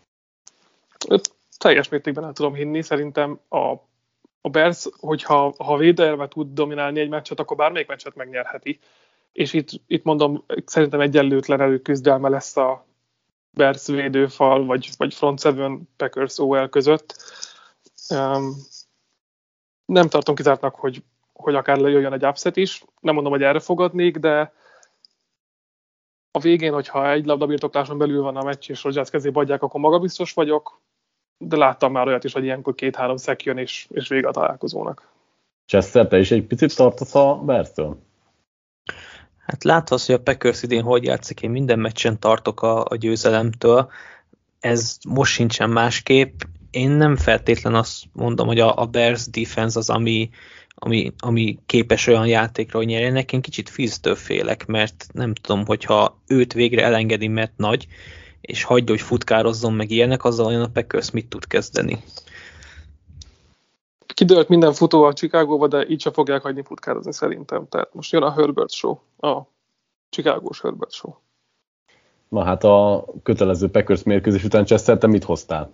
Speaker 2: Teljes mértékben el tudom hinni. Szerintem a Bears, hogyha védelme tud dominálni egy meccset, akkor bármelyik meccset megnyerheti. És itt mondom, szerintem egyenlőtlen küzdelme lesz a Bears védőfal, vagy front seven Packers OL között. Nem tartom kizártnak, hogy akár lejöjjön egy upset is. Nem mondom, hogy erre fogadnék, de a végén, hogyha egy labdabirtokláson belül van a meccs, és Rodgers kezébe adják, akkor magabiztos vagyok, de láttam már olyat is, hogy ilyenkor 2-3 szek jön, és vége a találkozónak.
Speaker 1: Chester, te is egy picit tartasz a Bears-től?
Speaker 3: Hát láthatsz, hogy a Packers idén hogy játszik, én minden meccsen tartok a győzelemtől. Ez most sincsen másképp. Én nem feltétlen azt mondom, hogy a Bears defense az, ami képes olyan játékra, hogy nyerjenek. Én kicsit Fields-től félek, mert nem tudom, hogyha őt végre elengedi, mert nagy, és hagyja, hogy futkározzon meg ilyenek, azzal olyan a Packers mit tud kezdeni.
Speaker 2: Kidőlt minden futó a Chicagóba, de így sem fogják hagyni futkározni szerintem. Tehát most jön a Herbert Show, a Chicagós Herbert Show.
Speaker 1: Na hát a kötelező Packers mérkőzés után, Chester, te mit hoztál?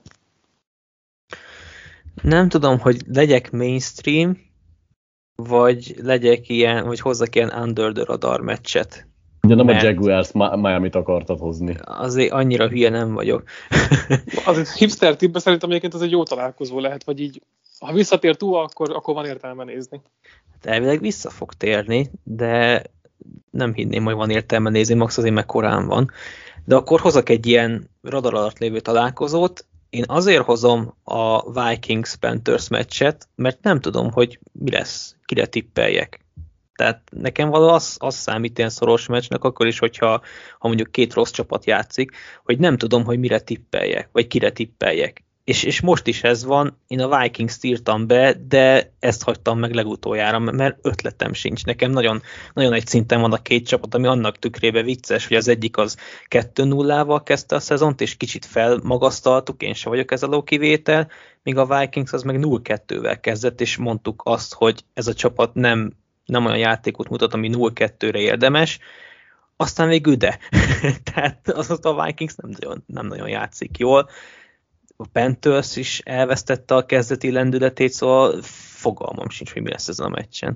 Speaker 3: Nem tudom, hogy legyek mainstream, vagy legyek ilyen, vagy hozzak ilyen under the radar meccset.
Speaker 1: Ugye nem a Jaguars Miami-t akartad hozni.
Speaker 3: Azért annyira hülye nem vagyok.
Speaker 2: Azért hipster tippbe szerintem egyébként ez egy jó találkozó lehet, vagy így, ha visszatér túl, akkor van értelme nézni.
Speaker 3: Hát elvileg vissza fog térni, de nem hinném, hogy van értelme nézni, max azért meg korán van. De akkor hozok egy ilyen radar alatt lévő találkozót. Én azért hozom a Vikings-Panthers meccset, mert nem tudom, hogy mi lesz, kire tippeljek. Tehát nekem való az számít ilyen szoros meccsnek, akkor is, hogyha mondjuk két rossz csapat játszik, hogy nem tudom, hogy mire tippeljek, vagy kire tippeljek. És most is ez van, én a Vikings-t írtam be, de ezt hagytam meg legutoljára, mert ötletem sincs. Nekem nagyon, nagyon egy szinten van a két csapat, ami annak tükrébe vicces, hogy az egyik az 2-0-val kezdte a szezont, és kicsit felmagasztaltuk, én se vagyok ez a kivétel, míg a Vikings az meg 0-2-vel kezdett, és mondtuk azt, hogy ez a csapat nem olyan játékot mutat, ami 0-2-re érdemes, aztán végül de. Tehát a Vikings nem nagyon játszik jól. A Panthers is elvesztette a kezdeti lendületét, szóval fogalmam sincs, hogy mi lesz ezen a meccsen.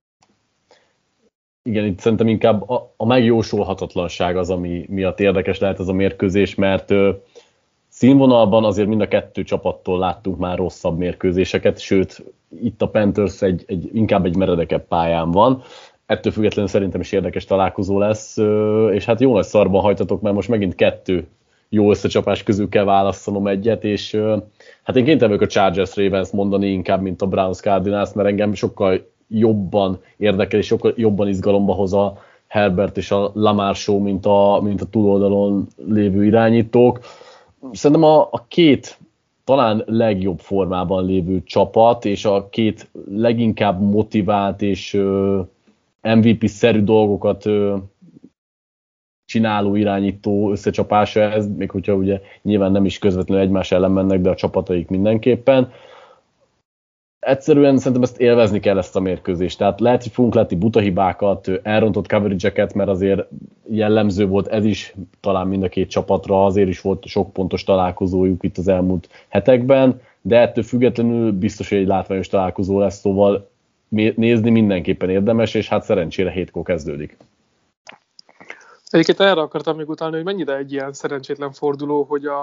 Speaker 1: Igen, itt szerintem inkább a megjósolhatatlanság az, ami miatt érdekes lehet ez a mérkőzés, mert színvonalban azért mind a kettő csapattól láttunk már rosszabb mérkőzéseket, sőt, itt a Panthers inkább egy meredekebb pályán van. Ettől függetlenül szerintem is érdekes találkozó lesz, és hát jó nagy szarban hajtatok, mert most megint 2 jó összecsapás közül kell választanom egyet, és hát én kénytelen vagyok a Chargers Ravens mondani inkább, mint a Browns Cardinals, mert engem sokkal jobban érdekel, és sokkal jobban izgalomba hoz a Herbert és a Lamar show, mint a túloldalon lévő irányítók. Szerintem a két talán legjobb formában lévő csapat, és a két leginkább motivált és MVP-szerű dolgokat csináló irányító összecsapása ez, még hogyha ugye nyilván nem is közvetlenül egymás ellen mennek, de a csapataik mindenképpen. Egyszerűen szerintem ezt élvezni kell, ezt a mérkőzést. Tehát lehet, hogy fogunk látni buta hibákat, elrontott coverage-eket, mert azért jellemző volt ez is talán mind a két csapatra, azért is volt sok pontos találkozójuk itt az elmúlt hetekben, de ettől függetlenül biztos, hogy egy látványos találkozó lesz, szóval nézni mindenképpen érdemes, és hát szerencsére 7-kor kezdődik.
Speaker 2: Egyébként erre akartam még utalni, hogy mennyire egy ilyen szerencsétlen forduló, hogy a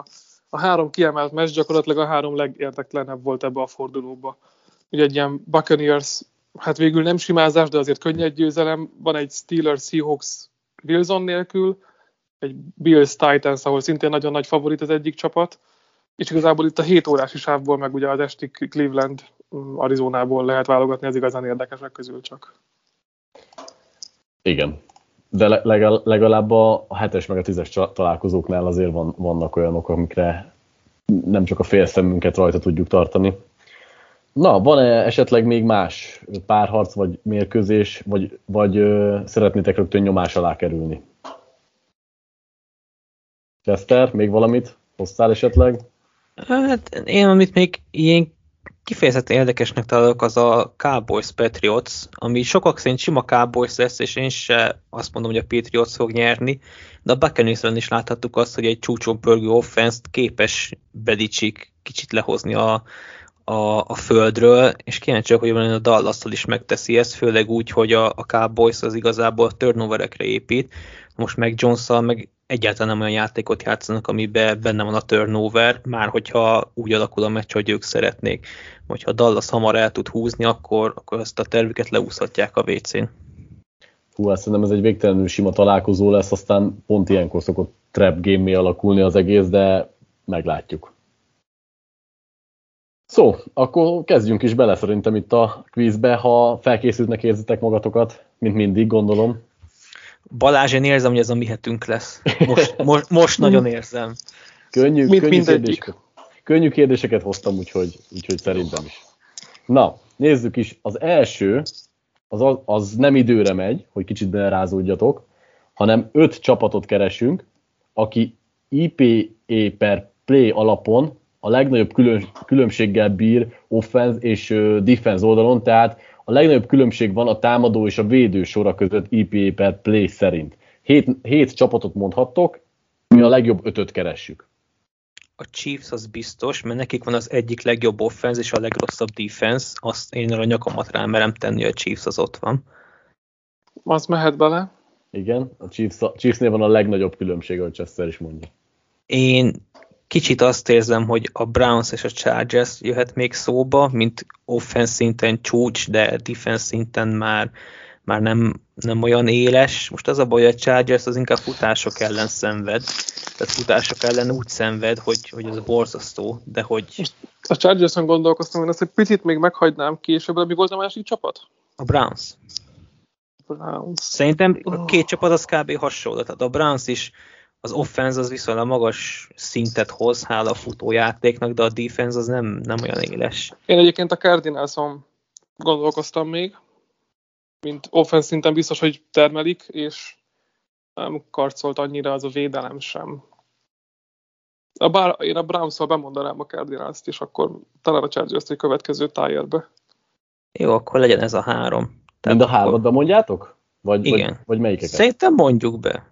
Speaker 2: a 3 kiemelt meccs gyakorlatilag a 3 legérdeklenebb volt ebbe a fordulóba. Ugye egy ilyen Buccaneers, hát végül nem simázás, de azért könnyed győzelem. Van egy Steelers Seahawks Wilson nélkül, egy Bills Titans, ahol szintén nagyon nagy favorit az egyik csapat, és igazából itt a 7 órási sávból, meg ugye az esti Cleveland Arizonából lehet válogatni az igazán érdekesek közül csak.
Speaker 1: Igen. De legalább a 7-es meg a 10-es találkozóknál azért vannak olyanok, amikre nem csak a félszemünket rajta tudjuk tartani. Na, van-e esetleg még más párharc, vagy mérkőzés, vagy szeretnétek rögtön nyomás alá kerülni? Chester, még valamit hoztál esetleg?
Speaker 3: Hát én, amit még ilyen kifejezetten érdekesnek találok, az a Cowboys Patriots, ami sokak szerint sima Cowboys lesz, és én se azt mondom, hogy a Patriots fog nyerni, de a Buccaneers-en is láthattuk azt, hogy egy csúcson pörgő offense-t képes Belichick kicsit lehozni a földről, és kíváncsi hogy a Dallas-tól is megteszi ezt, főleg úgy, hogy a Cowboys az igazából turnoverekre épít. Most meg Jones-szal meg egyáltalán nem olyan játékot játszanak, amiben benne van a turnover, már hogyha úgy alakul a meccs, hogy ők szeretnék. Hogyha Dallas hamar el tud húzni, akkor ezt a tervüket leúszhatják a WC-n.
Speaker 1: Hú, hát szerintem ez egy végtelenül sima találkozó lesz, aztán pont ilyenkor szokott trap game-mé alakulni az egész, de meglátjuk. Szó, akkor kezdjünk is bele szerintem itt a quizbe, ha felkészültnek érzitek magatokat, mint mindig, gondolom.
Speaker 3: Balázs, én érzem, hogy ez a mi hetünk lesz. Most nagyon érzem.
Speaker 1: Könnyű kérdéseket hoztam, úgyhogy szerintem is. Na, nézzük is. Az első, az nem időre megy, hogy kicsit belerázódjatok, hanem 5 csapatot keresünk, aki IPA per play alapon a legnagyobb különbséggel bír offense és defense oldalon, tehát a legnagyobb különbség van a támadó és a védő sora között IPA per play szerint. 7 csapatot mondhattok, mi a legjobb 5-öt keressük.
Speaker 3: A Chiefs az biztos, mert nekik van az egyik legjobb offense és a legrosszabb defense, azt én a nyakamat rá merem tenni, hogy a Chiefs az ott van.
Speaker 2: Az mehet bele.
Speaker 1: Igen, a Chiefsnél van a legnagyobb különbség, ahogy Chester is mondja.
Speaker 3: Én kicsit azt érzem, hogy a Browns és a Chargers jöhet még szóba, mint offense szinten csúcs, de defense szinten már nem olyan éles. Most az a baj, hogy a Chargers az inkább futások ellen szenved. Tehát futások ellen úgy szenved, hogy az borzasztó, de hogy...
Speaker 2: Most a Chargers-on gondolkoztam, hogy ezt egy picit még meghagynám később, mi volt a másik csapat?
Speaker 3: A Browns. Szerintem a 2 csapat az kb. Hasonló. Tehát a Browns is, az offense az viszonylag magas szintet hoz, hála a futójátéknak, de a defense az nem olyan éles.
Speaker 2: Én egyébként a Cardinals-on gondolkoztam még, mint offense szinten biztos, hogy termelik, és nem karcolt annyira az a védelem sem. Én a Browns-szal bemondanám a Cardinals-t, és akkor talán a Chargers-t egy következő tájérbe.
Speaker 3: Jó, akkor legyen ez a 3.
Speaker 1: Mind a 3-at bemondjátok?
Speaker 3: Igen.
Speaker 1: Vagy melyikeket?
Speaker 3: Szerintem mondjuk be.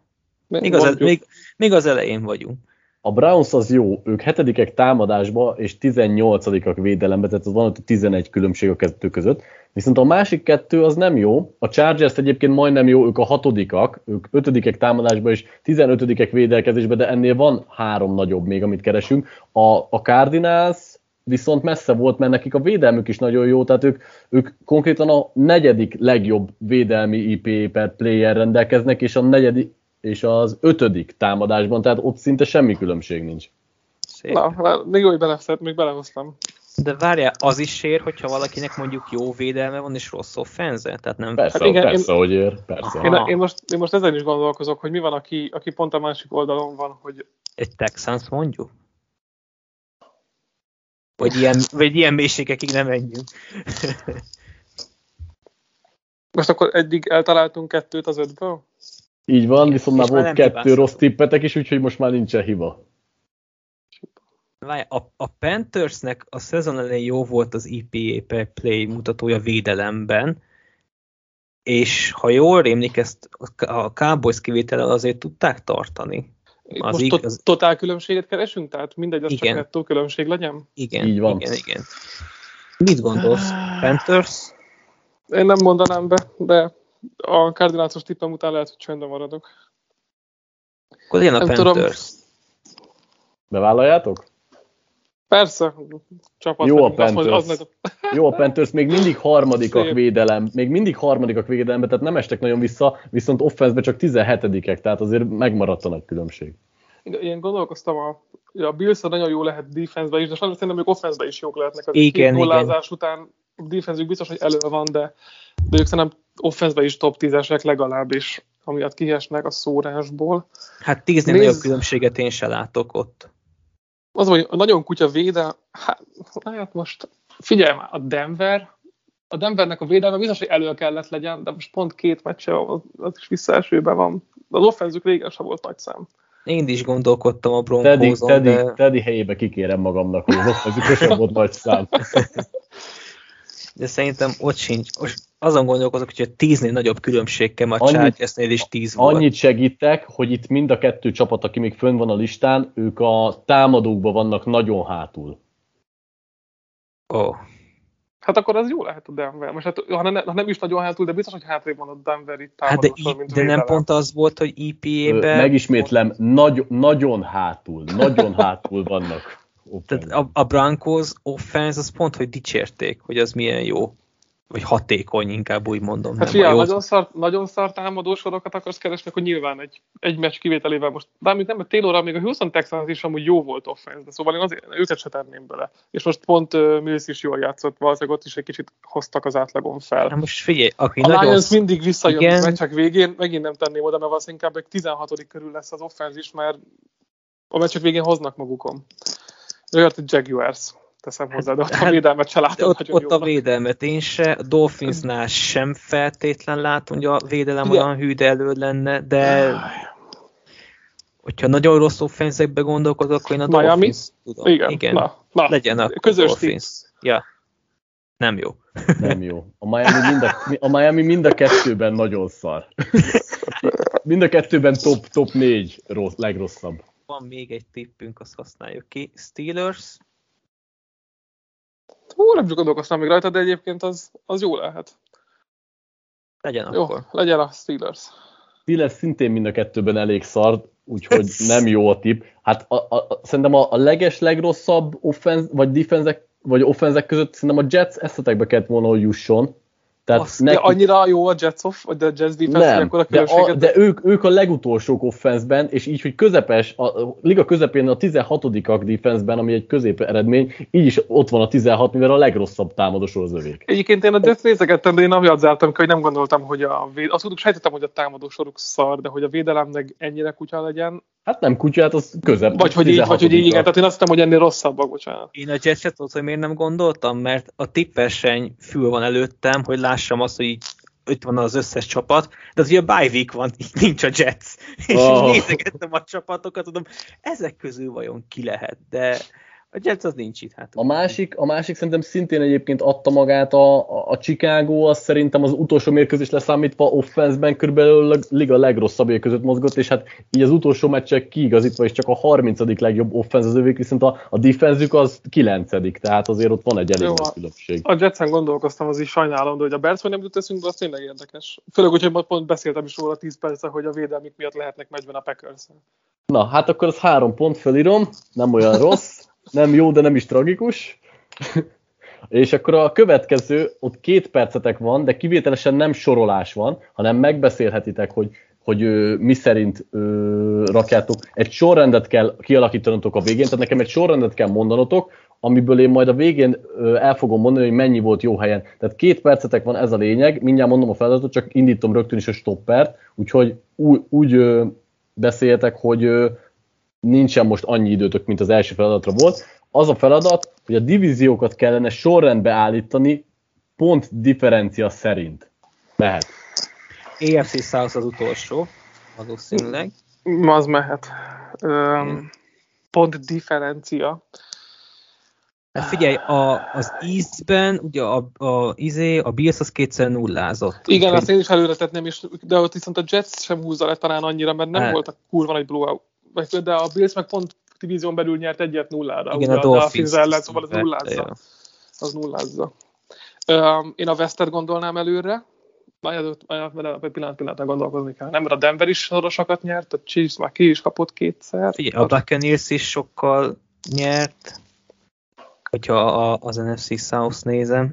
Speaker 3: Még az elején vagyunk.
Speaker 1: A Browns az jó, ők 7-ek támadásba és 18-ak védelembe, tehát van ott 11 különbség a kettő között. Viszont a másik 2 az nem jó. A Chargers egyébként majdnem jó, ők a 6-ak, ők 5-ek támadásba és 15-ek védelkezésbe, de ennél van 3 nagyobb még, amit keresünk. A Cardinals viszont messze volt, mert nekik a védelmük is nagyon jó, tehát ők konkrétan a 4. legjobb védelmi IP per player rendelkeznek, és a 4. és az 5. támadásban, tehát ott szinte semmi különbség nincs.
Speaker 3: Szép.
Speaker 2: Na, még jó, hogy még belehoztam.
Speaker 3: De várjál, az is ér, hogyha valakinek mondjuk jó védelme van és rossz offense? Tehát nem...
Speaker 1: Persze, hát igen, hogy ér. Persze.
Speaker 2: Én most ezen is gondolkozok, hogy mi van, aki pont a másik oldalon van, hogy...
Speaker 3: Egy Texans mondjuk? Vagy ilyen mélységekig nem menjünk.
Speaker 2: Most akkor eddig eltaláltunk 2 az 5-ből?
Speaker 1: Így van, viszont már volt 2 rossz tippetek is, úgyhogy most már nincsen hiba.
Speaker 3: A Panthersnek a szezon elején jó volt az EPA per play mutatója védelemben, és ha jól rémlik, ezt a Cowboys kivétellel azért tudták tartani.
Speaker 2: Most totál különbséget keresünk? Tehát mindegy, az csak nettó különbség legyen?
Speaker 3: Igen,
Speaker 1: így van.
Speaker 3: Igen. Mit gondolsz? Panthers?
Speaker 2: Én nem mondanám be, de a Cardinals-os tippem után lehet, hogy csöndben maradok.
Speaker 3: Akkor legyen a Panthers.
Speaker 1: Bevállaljátok?
Speaker 2: Persze, csapat.
Speaker 1: Jó a Panthers. Jó a Panthers, még mindig harmadikak védelemben, tehát nem estek nagyon vissza, viszont offenszben csak 17-ek, tehát azért megmaradt a nagy különbség.
Speaker 2: Én gondolkoztam, a Bills nagyon jó lehet defense-ben is, de szerintem még offense-ben is jók lehetnek. Az
Speaker 3: igen,
Speaker 2: nullázás után a defense-ük biztos, hogy elő van, de ők szerintem offense-ben is top 10-esek legalábbis, amiatt kiesnek a szórásból.
Speaker 3: Hát 10 nagyobb különbséget én se látok ott.
Speaker 2: Az, hogy a nagyon kutya védelme, hát most figyelj már, a Denvernek a védelme biztos, hogy elő kellett legyen, de most pont 2 meccse, az is visszaesőben van. Az offenzük régen sem volt nagy szám.
Speaker 3: Én is gondolkodtam a Broncózon,
Speaker 1: de... Teddy helyébe kikérem magamnak, hogy az offenzük sem volt nagy szám.
Speaker 3: De szerintem ott sincs. Most azon gondolkozok, hogy 10-nél nagyobb különbség kell, a Chargersnél is 10 volt.
Speaker 1: Annyit segítek, hogy itt mind a 2 csapat, aki még fönn van a listán, ők a támadókban vannak nagyon hátul.
Speaker 2: Hát akkor az jó lehet a Denver. Most hát, ha nem is nagyon hátul, de biztos, hogy hátrébb van a Denver itt támadósor, mint
Speaker 3: de nem pont az volt, hogy EPA-ben...
Speaker 1: Megismétlem, nagyon hátul vannak.
Speaker 3: Tehát a Broncos offense az pont, hogy dicsérték, hogy az milyen jó. Vagy hatékony, inkább úgy mondom.
Speaker 2: Hát nagyon szar támadósorokat akarsz keresni, akkor nyilván egy meccs kivételével most. Bármint nem, mert Taylorral még a Houston Texans is amúgy jó volt offense, de szóval én azért őket se tenném bele. És most pont Mills is jól játszott, valószínűleg ott is egy kicsit hoztak az átlagon fel.
Speaker 3: Na most figyelj, aki
Speaker 2: a Lions mindig visszajön a meccsek végén, megint nem tenném oda, mert valószínűleg inkább 16. körül lesz az offense is, mert a meccsek végén hoznak magukon. Olyat a Jaguars. Teszem hozzá, de ott a védelmet se látom.
Speaker 3: Ott a védelmet én se, a Dolphinsnál sem feltétlen látom, hogy a védelem olyan hűde elő lenne, de hogyha nagyon rossz offenzekbe gondolkodok, akkor én a Dolphins tudom. Igen. Na. Legyen a Dolphins. Ja. Nem jó.
Speaker 1: Nem jó. A Miami mind a 2-ben nagyon szar. Mind a 2-ben top 4 legrosszabb.
Speaker 3: Van még egy tippünk, azt használjuk ki. Steelers.
Speaker 2: Nem csak gondolkoztam még rajta, de egyébként az jó lehet.
Speaker 3: Legyen akkor.
Speaker 2: Legyen a Steelers.
Speaker 1: Steelers szintén mind a 2-ben elég szar, úgyhogy nem jó a tipp. Hát szerintem a legrosszabb offense, vagy defense vagy offenzek között szerintem a Jets eszetekbe kellett volna, hogy jusson.
Speaker 2: De annyira jó a Jets de a Jets defense,
Speaker 1: nem,
Speaker 2: akkor a különbséget...
Speaker 1: De ők a legutolsók offenszben, és így, hogy közepes, a liga közepén a 16-ak defenszben, ami egy közép eredmény, így is ott van a 16, mivel a legrosszabb támadósor az övék.
Speaker 2: Egyébként én a Jets nézegettem, de én amiatt zártam, hogy nem gondoltam, hogy azt sejtettem, hogy a támadósoruk szar, de hogy a védelemnek ennyire kutya legyen.
Speaker 1: Hát nem kutya, hát az közep.
Speaker 2: Vagy hogy így, igen, tehát én azt hittem, hogy ennél rosszabbak, bocsánat.
Speaker 3: Én a Jetset tudod, hogy miért nem gondoltam, mert a tippverseny fül van előttem, hogy lássam azt, hogy itt van az összes csapat, de az ugye a bye week van, így nincs a Jets. És nézegettem a csapatokat, tudom, ezek közül vajon ki lehet, de a Jets az nincs itt. Hát.
Speaker 1: A másik szerintem szintén egyébként adta magát a Chicago, az szerintem az utolsó mérkőzés leszámítva offenszben körülbelül a liga legrosszabbja között mozgott, és hát így az utolsó meccsek kiigazítva is csak a 30. legjobb offensz az övék, viszont a defenzük az 9. Tehát azért ott van egy elég nagy különbség.
Speaker 2: A Jetsen gondolkoztam, az is sajnálom, de hogy a Bears hogy nem jut eszünkbe, az tényleg érdekes. Főleg, hogy pont beszéltem is róla 10 percre, hogy a védelmük miatt lehetnek meccsben a Packers-en.
Speaker 1: Na, hát akkor az 3 pont fölírom, nem olyan rossz. Nem jó, de nem is tragikus. És akkor a következő, ott 2 percetek van, de kivételesen nem sorolás van, hanem megbeszélhetitek, hogy mi szerint rakjátok. Egy sorrendet kell kialakítanotok a végén, tehát nekem egy sorrendet kell mondanotok, amiből én majd a végén el fogom mondani, hogy mennyi volt jó helyen. Tehát 2 percetek van, ez a lényeg, mindjárt mondom a feladatot, csak indítom rögtön is a stoppert, úgyhogy úgy beszéljetek, hogy nincsen most annyi időtök, mint az első feladatra volt. Az a feladat, hogy a divíziókat kellene sorrendbe állítani pont differencia szerint. Mehet.
Speaker 3: AFC South az utolsó, valószínűleg.
Speaker 2: Az mehet. Pont differencia.
Speaker 3: Hát figyelj, az Eastben ugye a Bills az 2-szer nullázott.
Speaker 2: Igen, azt én is előre tettem, de ott viszont a Jets sem húzza le talán annyira, mert nem volt a kurva nagy blowout. De a Bills meg pont divízión belül nyert 1-0-ra.
Speaker 3: Igen, a Dolphins
Speaker 2: ellen, szóval az nullázza. Az nullázza. Én a Westet gondolnám előre. Egy pillanatban gondolkozni kell. Nem, mert a Denver is szorosakat nyert, a Chiefs már ki is kapott 2-szer.
Speaker 3: Figyelj, a Buccaneers is sokkal nyert. hogyha az NFC South nézem.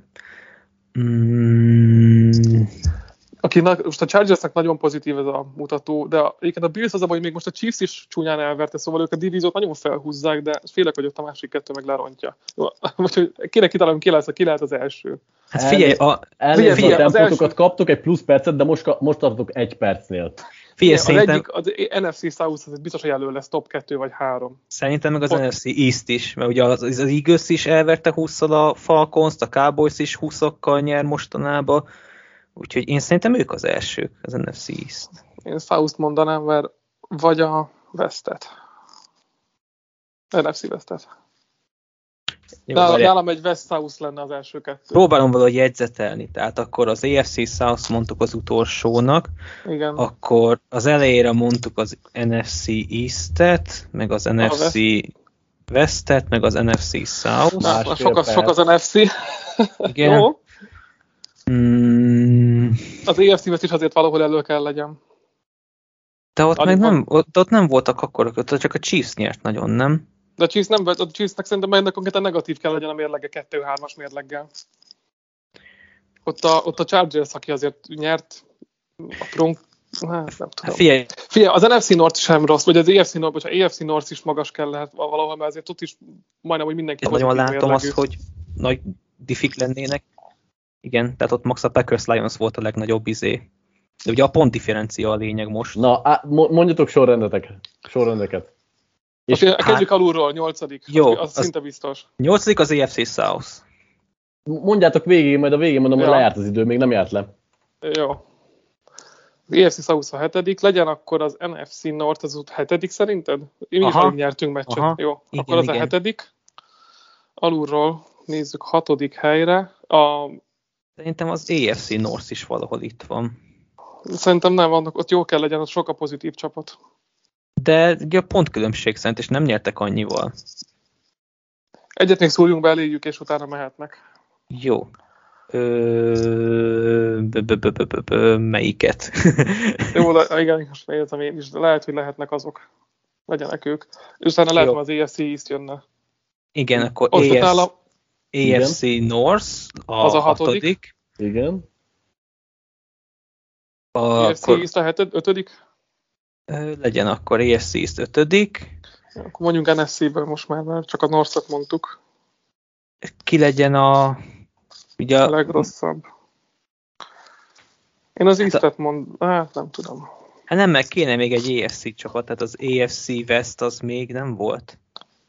Speaker 2: Most a Chargersnek nagyon pozitív ez a mutató, de egyébként a Bills az a baj, hogy még most a Chiefs is csúnyán elverte, szóval ők a divíziót nagyon felhúzzák, de félek, hogy ott a másik kettő meg lerontja. Úgyhogy kéne kitalálni, ki lehet az első.
Speaker 3: Hát figyelj,
Speaker 1: a tempótokat kaptok egy plusz percet, de most tartok 1 percnél.
Speaker 2: Figyelj, szerintem... az NFC South az biztos, hogy elő lesz top 2 vagy 3.
Speaker 3: Szerintem meg az NFC East is, mert ugye az Eagles is elverte 20-szal a Falcons-t, a Cowboys is 20-okkal nyer mostanában, úgyhogy én szerintem ők az elsők, az NFC East.
Speaker 2: Én South mondanám, mert vagy a Westet. NFC Westet. Nálam egy West-South lenne az első kettő.
Speaker 3: Próbálom valahogy jegyzetelni, tehát akkor az AFC South mondtuk az utolsónak,
Speaker 2: igen.
Speaker 3: Akkor az elejére mondtuk az NFC East-et, meg az NFC West-et, meg az NFC South.
Speaker 2: Sok az NFC.
Speaker 3: Igen.
Speaker 2: Jó. Az AFC West is azért valahol elő kell legyen.
Speaker 3: De ott meg nem voltak akkor, csak a Chiefs nyert nagyon, nem?
Speaker 2: De a Chiefsnek szerintem ennek konkrétan negatív kell legyen a mérlege 2-3-as mérleggel. Ott a Chargers, aki azért nyert, nem tudom.
Speaker 3: Figyelj,
Speaker 2: az NFC North sem rossz, vagy az AFC North is magas kell lehet valahol, mert azért ott is majdnem, hogy mindenki
Speaker 3: pozitív mérlegű. Nagyon látom azt, hogy nagy diffik lennének. Igen, tehát ott max a Packers Lions volt a legnagyobb izé. De ugye a pont differencia a lényeg most.
Speaker 1: Na, mondjatok sorrendeket.
Speaker 2: És kezdjük alulról, 8.
Speaker 3: Jó,
Speaker 2: az szinte biztos.
Speaker 3: 8. az AFC South.
Speaker 1: Mondjátok végig, majd a végén mondom, hogy lejárt az idő, még nem járt le.
Speaker 2: Jó. Az AFC South a 7. legyen, akkor az NFC North az 7. szerinted? Mi is alig nyertünk meccset. Aha. Jó, igen, akkor az igen. A 7. Alulról nézzük 6. helyre.
Speaker 3: Szerintem az AFC North is valahol itt van.
Speaker 2: Szerintem nem, ott jó kell legyen, ott sok a pozitív csapat.
Speaker 3: De ugye a pontkülönbség szerint, és nem nyertek annyival.
Speaker 2: Egyet még szúrjunk be eléjük, és utána mehetnek.
Speaker 3: Jó. Melyiket?
Speaker 2: Jó, igen, most nézem én is, de lehet, hogy lehetnek azok. Legyenek ők. És utána lehet, hogy az AFC East jönne.
Speaker 3: Igen, akkor AFC North
Speaker 2: az a 6.
Speaker 1: Igen.
Speaker 2: AFC East a 5.
Speaker 3: Legyen akkor AFC East 5.
Speaker 2: Akkor mondjunk NFC-ből most már, mert csak a North-ot mondtuk.
Speaker 3: Ki legyen ugye
Speaker 2: a legrosszabb? Én az East-et nem tudom.
Speaker 3: Hát nem, meg kéne még egy AFC csapat, tehát az AFC West az még nem volt.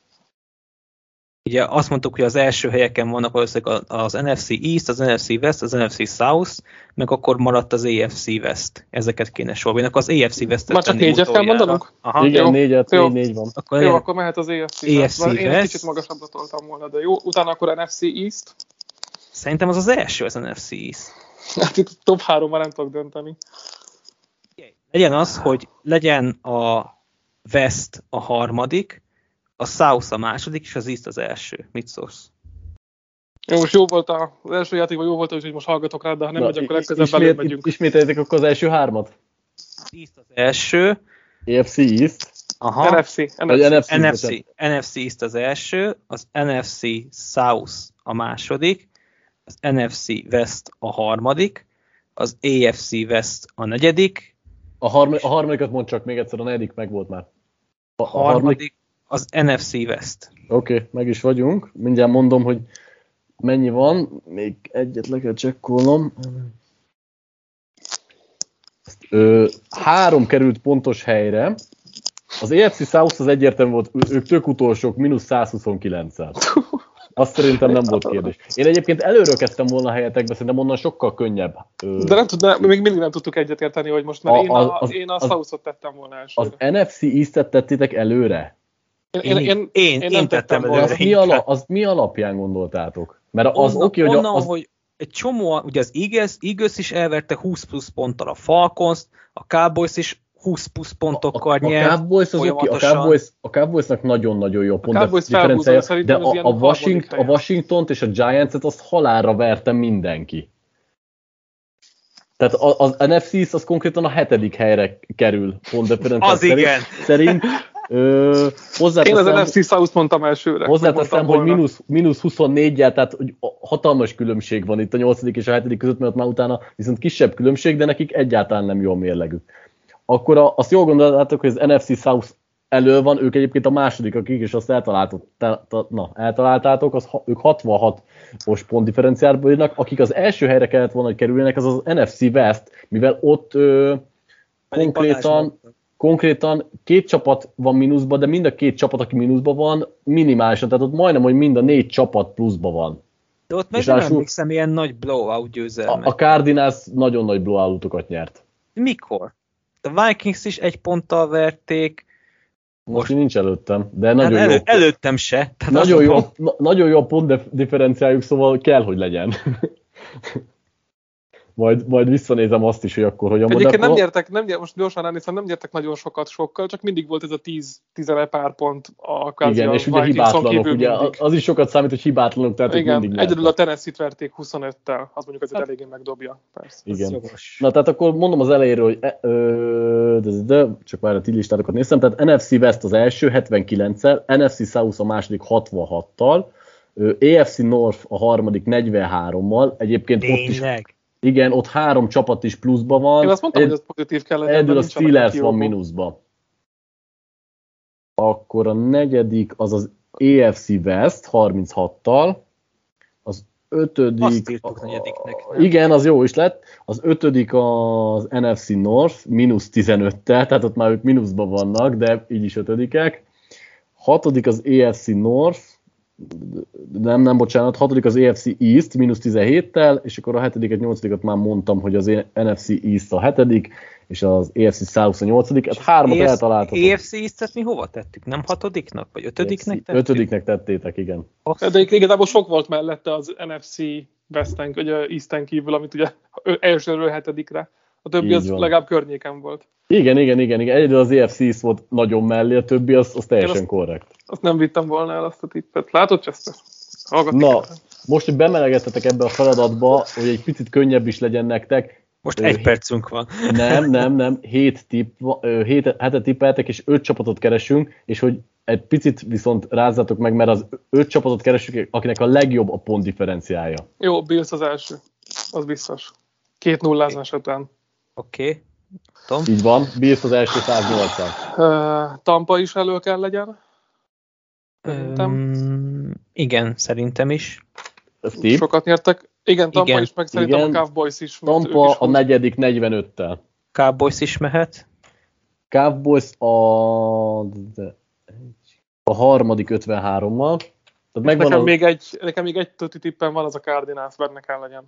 Speaker 3: Ugye azt mondtuk, hogy az első helyeken vannak valószínűleg az NFC East, az NFC West, az NFC South, meg akkor maradt az AFC West. Ezeket kéne sorolni. Akkor az AFC West-et
Speaker 2: már csak 4-et kell mondanunk?
Speaker 1: Aha. Igen, 4 van.
Speaker 2: Akkor mehet az AFC West. Én egy kicsit magasabbra toltam volna, de jó. Utána akkor NFC East.
Speaker 3: Szerintem az első az NFC East.
Speaker 2: Hát itt top 3-mal nem tudok dönteni.
Speaker 3: Legyen az, hogy legyen a West a 3., a South a 2. és az East az első. Mit szólsz?
Speaker 2: Jó, most jó volt az első játékban, jó volt, hogy most hallgatok rá, de ha nem megy, akkor legközelebb előbb megyünk.
Speaker 1: Ismételjétek akkor az első 3.
Speaker 3: East az első.
Speaker 1: AFC East.
Speaker 3: Aha.
Speaker 2: NFC
Speaker 3: East az első, az NFC South a 2., az NFC West a 3., az AFC West a 4.
Speaker 1: A harmadikat mondd csak még egyszer, a 4. meg volt már.
Speaker 3: A harmadik az NFC West.
Speaker 1: Oké, meg is vagyunk. Mindjárt mondom, hogy mennyi van. Még egyet le kell csekkolnom. 3 került pontos helyre. Az AFC South az egyértelmű volt, ők tök utolsók, -129-el. Azt szerintem nem volt kérdés. Én egyébként előről kezdtem volna a helyetekbe, szerintem onnan sokkal könnyebb.
Speaker 2: De még mindig nem tudtuk egyetérteni, hogy most, mert én a South-ot tettem volna elsőre.
Speaker 1: Az NFC East-et tettétek előre?
Speaker 3: Én nem tettem előre.
Speaker 1: Azt mi alapján gondoltátok? Mert az
Speaker 3: hogy egy csomó, ugye az Eagles is elverte 20 plusz ponttal a Falcons, a Cowboys is 20 plusz pontokkal nyert.
Speaker 1: A Cowboysnak nagyon-nagyon jó pont.
Speaker 2: A Cowboys felhúzója,
Speaker 1: de a Washingtont és a Giants-et azt halálra verte mindenki. Tehát az NFC az konkrétan a 7. helyre kerül pont differenciál szerint.
Speaker 2: Én az NFC South mondtam elsőre.
Speaker 1: Hozzáteszem, hogy mínusz 24-jel, tehát hogy hatalmas különbség van itt a 8. és a 7. között, mert már utána viszont kisebb különbség, de nekik egyáltalán nem jó a mérlegük. Akkor azt jól gondoltátok, hogy az NFC South elől van, ők egyébként a második, akik, és azt eltaláltátok, ők 66-os pontdifferenciálból írnak, akik az első helyre kellett volna, hogy kerüljenek, az az NFC West, mivel ott konkrétan 2 csapat van mínuszban, de mind a 2 csapat, aki mínuszban van, minimálisan, tehát ott majdnem, hogy mind a 4 csapat pluszban van.
Speaker 3: De ott meg nem emlékszem, ilyen nagy blowout győzelmek.
Speaker 1: A Cardinals nagyon nagy blowoutokat nyert.
Speaker 3: Mikor? A Vikings is 1 ponttal verték.
Speaker 1: Most nincs előttem, de nagyon
Speaker 3: hát
Speaker 1: jó.
Speaker 3: Előttem se.
Speaker 1: Nagyon jó a pont differenciáljuk, szóval kell, hogy legyen. Majd visszanézem azt is, hogy akkor hogyan van.
Speaker 2: Egyébként nem nyertek, most gyorsan ránézem, nem nyertek nagyon sokkal, csak mindig volt ez a 10 pár pont a kvázi.
Speaker 1: Igen, és ugye hibátlanok, ugye az is sokat számít, hogy hibátlanok, tehát
Speaker 2: igen,
Speaker 1: mindig
Speaker 2: egyedül a Tennessee-t verték 25-tel, az mondjuk azért eléggé megdobja. Persze.
Speaker 1: Igen. Na tehát akkor mondom az elejéről, hogy csak már a ti listátokat néztem, tehát NFC West az első 79-szel, NFC South a második 66-tal, AFC North a harmadik 43-mal, egyébként
Speaker 3: Tényleg?
Speaker 1: Ott is. Igen, ott 3 csapat is pluszban van.
Speaker 2: Én azt mondtam, hogy az pozitív kell legyen.
Speaker 1: Egyedül a Steelers van mínuszban. Akkor a negyedik az az AFC West 36-tal. Az 5.
Speaker 3: Azt írtuk negyediknek.
Speaker 1: Igen, az jó is lett. Az 5. az NFC North mínusz 15-tel, tehát ott már ők mínuszban vannak, de így is 5-ek. 6. az AFC North, nem, bocsánat, 6. az AFC East, mínusz 17-tel, és akkor a 7-et, 8-at már mondtam, hogy az NFC East a 7. és az AFC South a 8. Hát 3-at eltaláltatok.
Speaker 3: AFC East-et mi hova tettük? Nem 6-nak? Vagy 5-nek tettük?
Speaker 1: 5-nek tettétek, igen.
Speaker 2: De igazából sok volt mellette az NFC Westen, vagy Easten kívül, amit ugye elsőről 7-re. A többi az legalább környéken volt.
Speaker 1: Igen. Egyedül az AFC East volt nagyon mellé, a többi az teljesen korrekt.
Speaker 2: Azt nem vittem volna el azt a tippet. Látod, Chester?
Speaker 1: Na, most, hogy bemelegettetek ebbe a feladatba, hogy egy picit könnyebb is legyen nektek.
Speaker 3: Most 1 percünk van.
Speaker 1: Nem. 7 tippeltek, és 5 csapatot keresünk, és hogy egy picit viszont rázzátok meg, mert az 5 csapatot keresünk, akinek a legjobb a pont differenciája.
Speaker 2: Jó, Bills az első. Az biztos. 2-0-ázás után.
Speaker 3: Oké.
Speaker 1: Így van, Bills az első 108-al.
Speaker 2: Tampa is elő kell legyen.
Speaker 3: Igen, szerintem is.
Speaker 2: Sokat nyertek. Igen, Tampa is, meg szerintem a Cowboys is.
Speaker 1: Tampa a negyedik 45-tel.
Speaker 3: Cowboys is mehet.
Speaker 1: Cowboys a harmadik 53-mal.
Speaker 2: Nekem még egy tuti tippem van, az a Cardinals, benne kell legyen.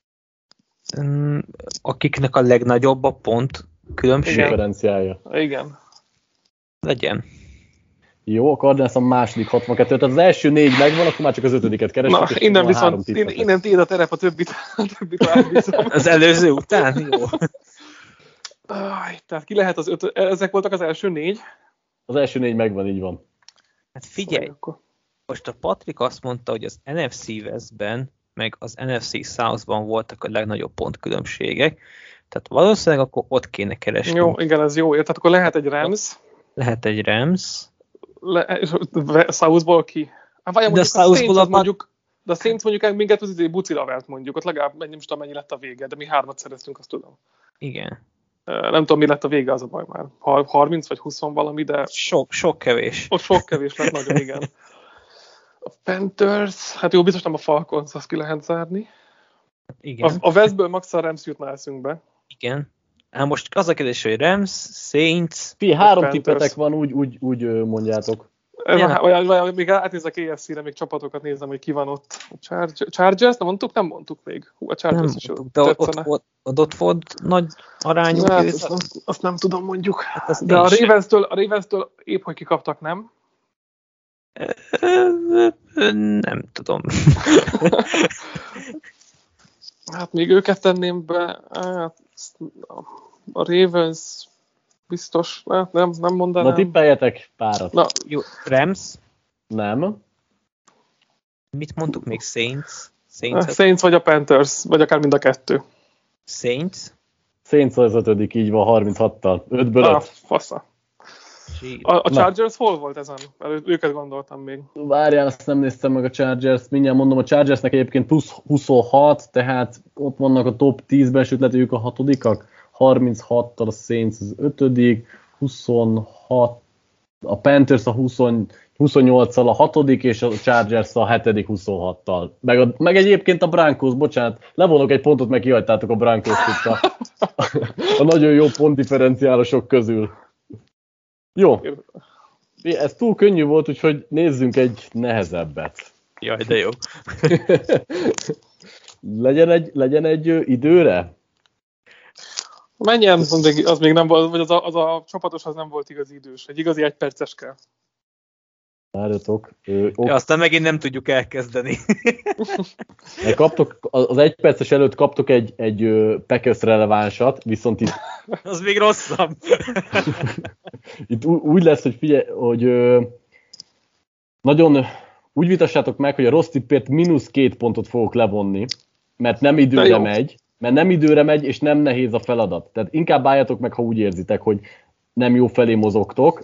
Speaker 3: Akiknek a legnagyobb a pont különbség.
Speaker 1: Differenciája.
Speaker 2: Igen.
Speaker 3: Legyen.
Speaker 1: Jó, a Cardinals a második 62, tehát az első 4 megvan, akkor már csak az 5-et keresünk.
Speaker 2: Na, innen viszont, innen tiéd a terep, a többit átviszom.
Speaker 3: Az előző után? Jó.
Speaker 2: Tehát ki lehet az 5, ezek voltak az első 4?
Speaker 1: Az első 4 megvan, így van.
Speaker 3: Hát figyelj, most a Patrik azt mondta, hogy az NFC Westben, meg az NFC Southban voltak a legnagyobb pontkülönbségek, tehát valószínűleg akkor ott kéne keresni.
Speaker 2: Jó, igen, ez jó. Tehát akkor lehet egy Rams.
Speaker 3: Lehet egy Rams.
Speaker 2: Southból ki?
Speaker 3: De a Southból
Speaker 2: mondjuk, de a Saints mondjuk minket az bucira vert mondjuk, ott legalább nem is tudom mennyi lett a vége, de mi 3-at szereztünk, azt tudom.
Speaker 3: Igen.
Speaker 2: Nem tudom, mi lett a vége, az a baj már. 30 vagy 20 valami, de...
Speaker 3: Sok kevés.
Speaker 2: Ott sok kevés lett, nagyon, igen. A Panthers, hát jó, biztos nem a Falcons, azt ki lehet zárni.
Speaker 3: Igen.
Speaker 2: A Westből max a Rams jutna eszünkbe.
Speaker 3: Igen. Hát most az a kérdés, hogy Rams, Saints...
Speaker 1: 3 tippetek van, úgy mondjátok.
Speaker 2: Vagy még átnézek EFC-re, még csapatokat nézem, hogy ki van ott. A Chargers, nem mondtuk még. A Chargers is
Speaker 3: ott volt nagy arányú.
Speaker 2: Azt nem tudom mondjuk.
Speaker 3: Hát
Speaker 2: de a Ravens-től épp, hogy kikaptak, nem?
Speaker 3: Nem tudom.
Speaker 2: Hát még őket tenném be. A Ravens biztos, nem mondanám.
Speaker 1: Na tippeljetek párat.
Speaker 3: Na, jó, Rams?
Speaker 1: Nem.
Speaker 3: Mit mondtuk még?
Speaker 2: Saints vagy a Panthers, vagy akár mind a kettő.
Speaker 3: Saints
Speaker 1: az 5. így van, 36-tal. 5-ből 5.
Speaker 2: Fasza. A Chargers hol volt ezen? Őket gondoltam még.
Speaker 1: Várjál, azt nem néztem meg a Chargers. Mindjárt mondom, a Chargersnek egyébként plusz 26, tehát ott vannak a top 10-ben, sőt lehet, ők a hatodikak. 36-tal a Saints az 5., 26, a Panthers a 28-szal a 6., és a Chargers a 7. 26-tal. Meg egyébként a Broncos, bocsánat, levonok egy pontot, meg kihagytátok a Broncos-t a nagyon jó pontdifferenciálosok közül. Jó. Ez túl könnyű volt, úgyhogy nézzünk egy nehezebbet.
Speaker 3: Jaj, de jó.
Speaker 1: legyen egy időre?
Speaker 2: Menjen, az még nem volt, vagy az a csapatos az nem volt igazi idős. Egy igazi 1 perces kell.
Speaker 1: Várjatok.
Speaker 3: Aztán megint nem tudjuk elkezdeni.
Speaker 1: Kaptok, az 1 perces előtt kaptok egy Packers relevánsat, viszont itt...
Speaker 3: Az még rosszabb.
Speaker 1: Itt úgy lesz, hogy figyelj, hogy nagyon úgy vitassátok meg, hogy a rossz tippért -2 pontot fogok levonni, mert nem időre megy, és nem nehéz a feladat. Tehát inkább álljatok meg, ha úgy érzitek, hogy nem jó felé mozogtok.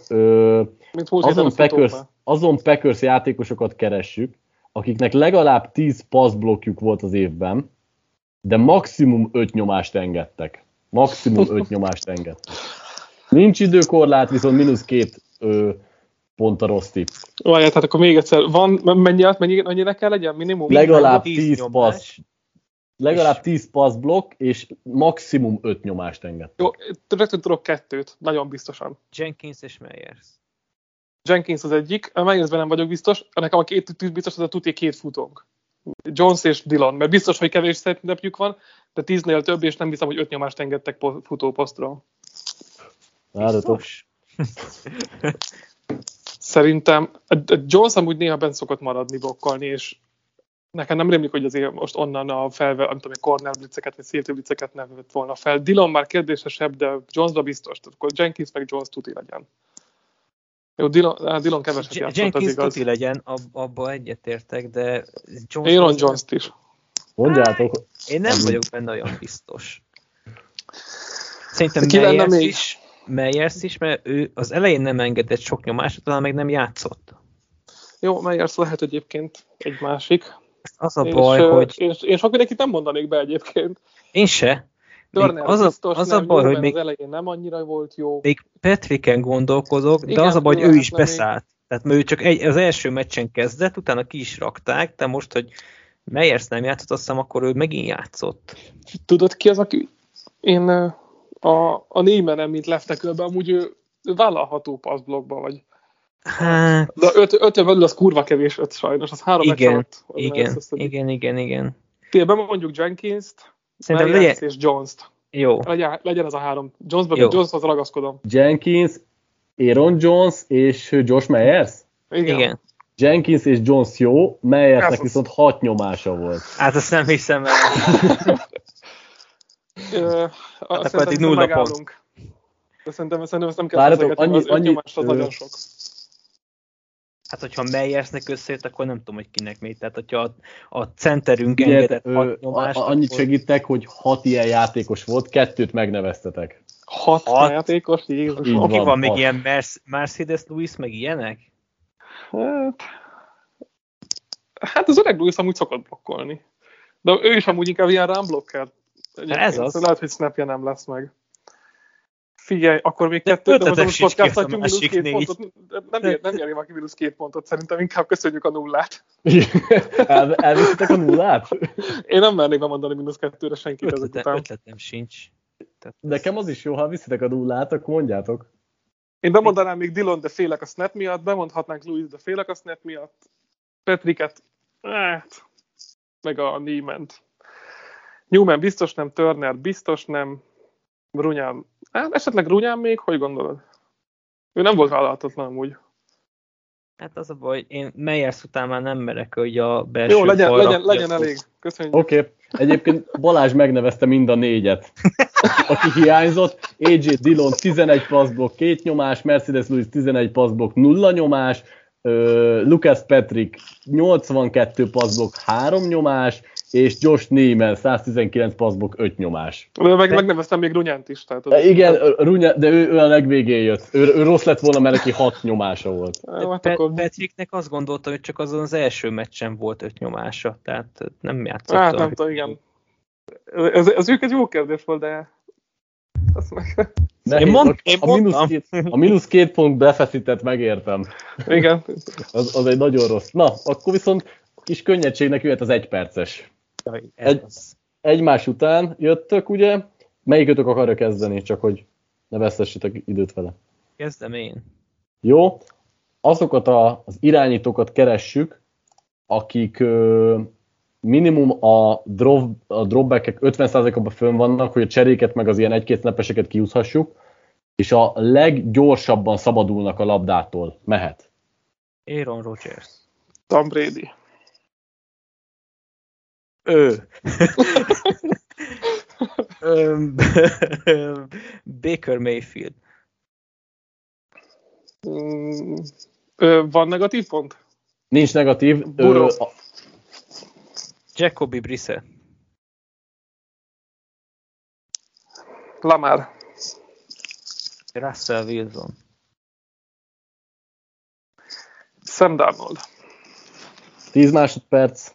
Speaker 1: Azon Packers játékosokat keressük, akiknek legalább 10 passzblokkjuk volt az évben, de maximum 5 nyomást engedtek. Nincs időkorlát, viszont -2 pont a rossz tipp.
Speaker 2: Várjál, tehát akkor még egyszer, mennyire kell legyen? Minimum?
Speaker 1: Legalább 10 passzblokk, és maximum 5 nyomást enged.
Speaker 2: Jó, rögtön tudok 2, nagyon biztosan.
Speaker 3: Jenkins és Meyers.
Speaker 2: Jenkins az egyik, a Meyersben nem vagyok biztos, nekem a 2 biztos, az a tuti 2 futónk. Jones és Dillon, mert biztos, hogy kevés snapjük van, de 10-nél több, és nem hiszem, hogy 5 nyomást engedtek futóposztról.
Speaker 1: Várjatok.
Speaker 2: Szerintem Jones amúgy néha bent szokott maradni blokkolni, és nekem nem rémlik, hogy azért most onnan a corner blitzeket, vagy safety blitzeket nem vett volna fel. Dillon már kérdésesebb, de Jonesra biztos. Akkor Jenkins meg Jones tuti legyen. Jó, Dillon keveset játszott,
Speaker 3: Jenkins
Speaker 2: az igaz.
Speaker 3: tuti legyen, abba egyetértek, de
Speaker 2: Aaron Jones-t is.
Speaker 1: Mondjátok.
Speaker 3: Én nem vagyok benne olyan biztos. Szerintem Meyers is, mert ő az elején nem engedett sok nyomást, talán meg nem játszott. Jó,
Speaker 2: Meyers lehet egyébként egy másik.
Speaker 3: Az a baj, hogy...
Speaker 2: Én sok mindenkit nem mondanék be egyébként.
Speaker 3: Én se. Az a baj, hogy még
Speaker 2: az elején nem annyira volt jó.
Speaker 3: Még Patricken gondolkodok, igen, de az a baj, hogy ő is beszállt. Tehát ő csak az első meccsen kezdett, utána ki is rakták, de most, hogy Meyers nem játszott, azt hiszem, akkor ő megint játszott.
Speaker 2: Tudod ki az, aki... Én a Neymanen, mint left tackle-ben, amúgy ő vállalható passzblokkban, vagy...
Speaker 3: Hát...
Speaker 2: De 5-ön belül az kurva kevés 5 sajnos, az 3 meccs alatt.
Speaker 3: Igen.
Speaker 2: Tényleg mondjuk Jenkins-t, Meyers és Jones-t.
Speaker 3: Jó.
Speaker 2: Legyen az a 3. Joneshoz ragaszkodom.
Speaker 1: Jenkins, Aaron Jones és Josh Meyers?
Speaker 3: Igen.
Speaker 1: Jenkins és Jones jó, Meyersnek viszont 6 nyomása volt.
Speaker 3: Hát azt nem hiszem el.
Speaker 2: Hát pedig 0 pont. De szerintem ezt nem kell feszegetni, az 5 nyomást az nagyon sok.
Speaker 3: Hát, hogyha Meyersnek összejött, akkor nem tudom, hogy kinek még. Tehát, hogyha a centerünk engedett 6 nyomást...
Speaker 1: Annyit segítek, hogy 6 ilyen játékos volt, 2 megneveztetek.
Speaker 2: 6 játékos? Jézus.
Speaker 3: Aki van még ilyen Mercedes Lewis, meg ilyenek?
Speaker 2: Hát az öreg Lewis amúgy szokott blokkolni. De ő is amúgy inkább ilyen run blocker.
Speaker 3: Ez az.
Speaker 2: Lehet, hogy snapja nem lesz meg. Figyelj, akkor még 2, de most podcasthatjunk -2 pontot. Nem nyeri valaki -2 pontot, szerintem inkább köszönjük a 0-át.
Speaker 1: Elviszitek a 0-át?
Speaker 2: Én nem mernék bemondani -2-re senkit ezek után.
Speaker 3: Ötletem sincs.
Speaker 1: Nekem az is jó, ha viszitek a 0-át, akkor mondjátok.
Speaker 2: Én bemondanám még Dillon, de félek a snap miatt, bemondhatnánk Lewis, de félek a snap miatt. Patricket, meg a Neiman-t. Newman biztos nem, Turner biztos nem, Brunyán, esetleg Brunyán még, hogy gondolod? Ő nem volt vállalhatatlan amúgy.
Speaker 3: Hát az a baj, én Meyers után már nem merek, hogy a belső...
Speaker 2: Jó, legyen elég. Köszönjük.
Speaker 1: Oké. Egyébként Balázs megnevezte mind a 4-et. Aki hiányzott, AJ Dillon 11 passzblokk, 2 nyomás, Mercedes Lewis 11 passzblokk, 0 nyomás, Lucas Patrick 82 passzblokk, 3 nyomás, és Josh Neiman 119 passzbok, 5 nyomás.
Speaker 2: Megneveztem még Runyánt is. Tehát
Speaker 1: igen, de ő a legvégén jött. Ő rossz lett volna, mert neki 6 nyomása volt.
Speaker 3: Patricknek azt gondoltam, hogy csak azon az első meccsen volt 5 nyomása, tehát nem játszottam.
Speaker 2: Hát nem tudom, igen. Ez ők egy jó kérdés volt, de...
Speaker 3: Én mondtam.
Speaker 1: A -2 pont befeszített, megértem.
Speaker 2: Igen.
Speaker 1: Az egy nagyon rossz. Na, akkor viszont kis könnyedségnek jöhet az 1 perces. Egymás után jöttök, ugye? Melyikötök akarja kezdeni, csak hogy ne vesztessetek időt vele.
Speaker 3: Kezdem én.
Speaker 1: Jó. Azokat az irányítókat keressük, akik minimum a dropback-ek 50%-ban fönn vannak, hogy a cseréket meg az ilyen 1-2 snappeseket kiúszhassuk, és a leggyorsabban szabadulnak a labdától. Mehet.
Speaker 3: Aaron Rodgers.
Speaker 2: Tom Brady.
Speaker 3: Baker Mayfield.
Speaker 2: Van negatív pont?
Speaker 1: Nincs negatív.
Speaker 3: Jacoby Brissett.
Speaker 2: Lamar.
Speaker 3: Russell Wilson.
Speaker 2: Sam Darnold.
Speaker 1: 10 másodperc.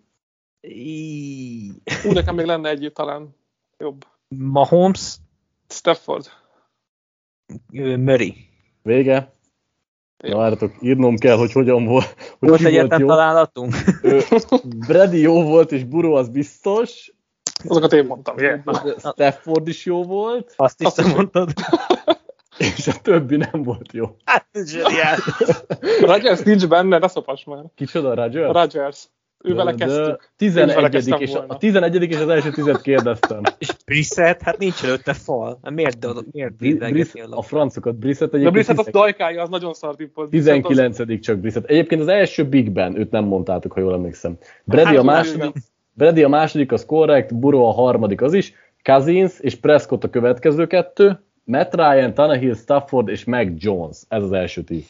Speaker 2: Nekem még lenne egy talán jobb.
Speaker 3: Mahomes.
Speaker 2: Stafford.
Speaker 3: Murray.
Speaker 1: Vége. Na várjatok, írnom kell, hogy hogyan volt.
Speaker 3: Volt egyetlen találatunk?
Speaker 1: Brady jó volt, és Burrow az biztos.
Speaker 2: Azokat én mondtam.
Speaker 1: Stafford is jó volt.
Speaker 3: Azt is mondtad.
Speaker 1: És a többi nem volt jó.
Speaker 3: Hát, zseniális.
Speaker 2: Rodgers nincs benne, ne szopass már.
Speaker 1: Kicsoda, Rodgers?
Speaker 2: Rodgers. Ővele kezdtük.
Speaker 1: 11. A 11. és az első 10 kérdeztem.
Speaker 3: És Brissett, hát nincs előtte fal. Miért védelgetni
Speaker 1: a francokat? Brissett
Speaker 2: egyébként... De Brissett az dajkája, az nagyon szartív volt.
Speaker 1: 19. csak Brissett. Egyébként az első Big Ben, őt nem mondtátok, ha jól emlékszem. Brady a második, az korrekt, Burrow a harmadik, az is. Cousins és Prescott a következő 2. Matt Ryan, Tannehill, Stafford és Mac Jones. Ez az első 10.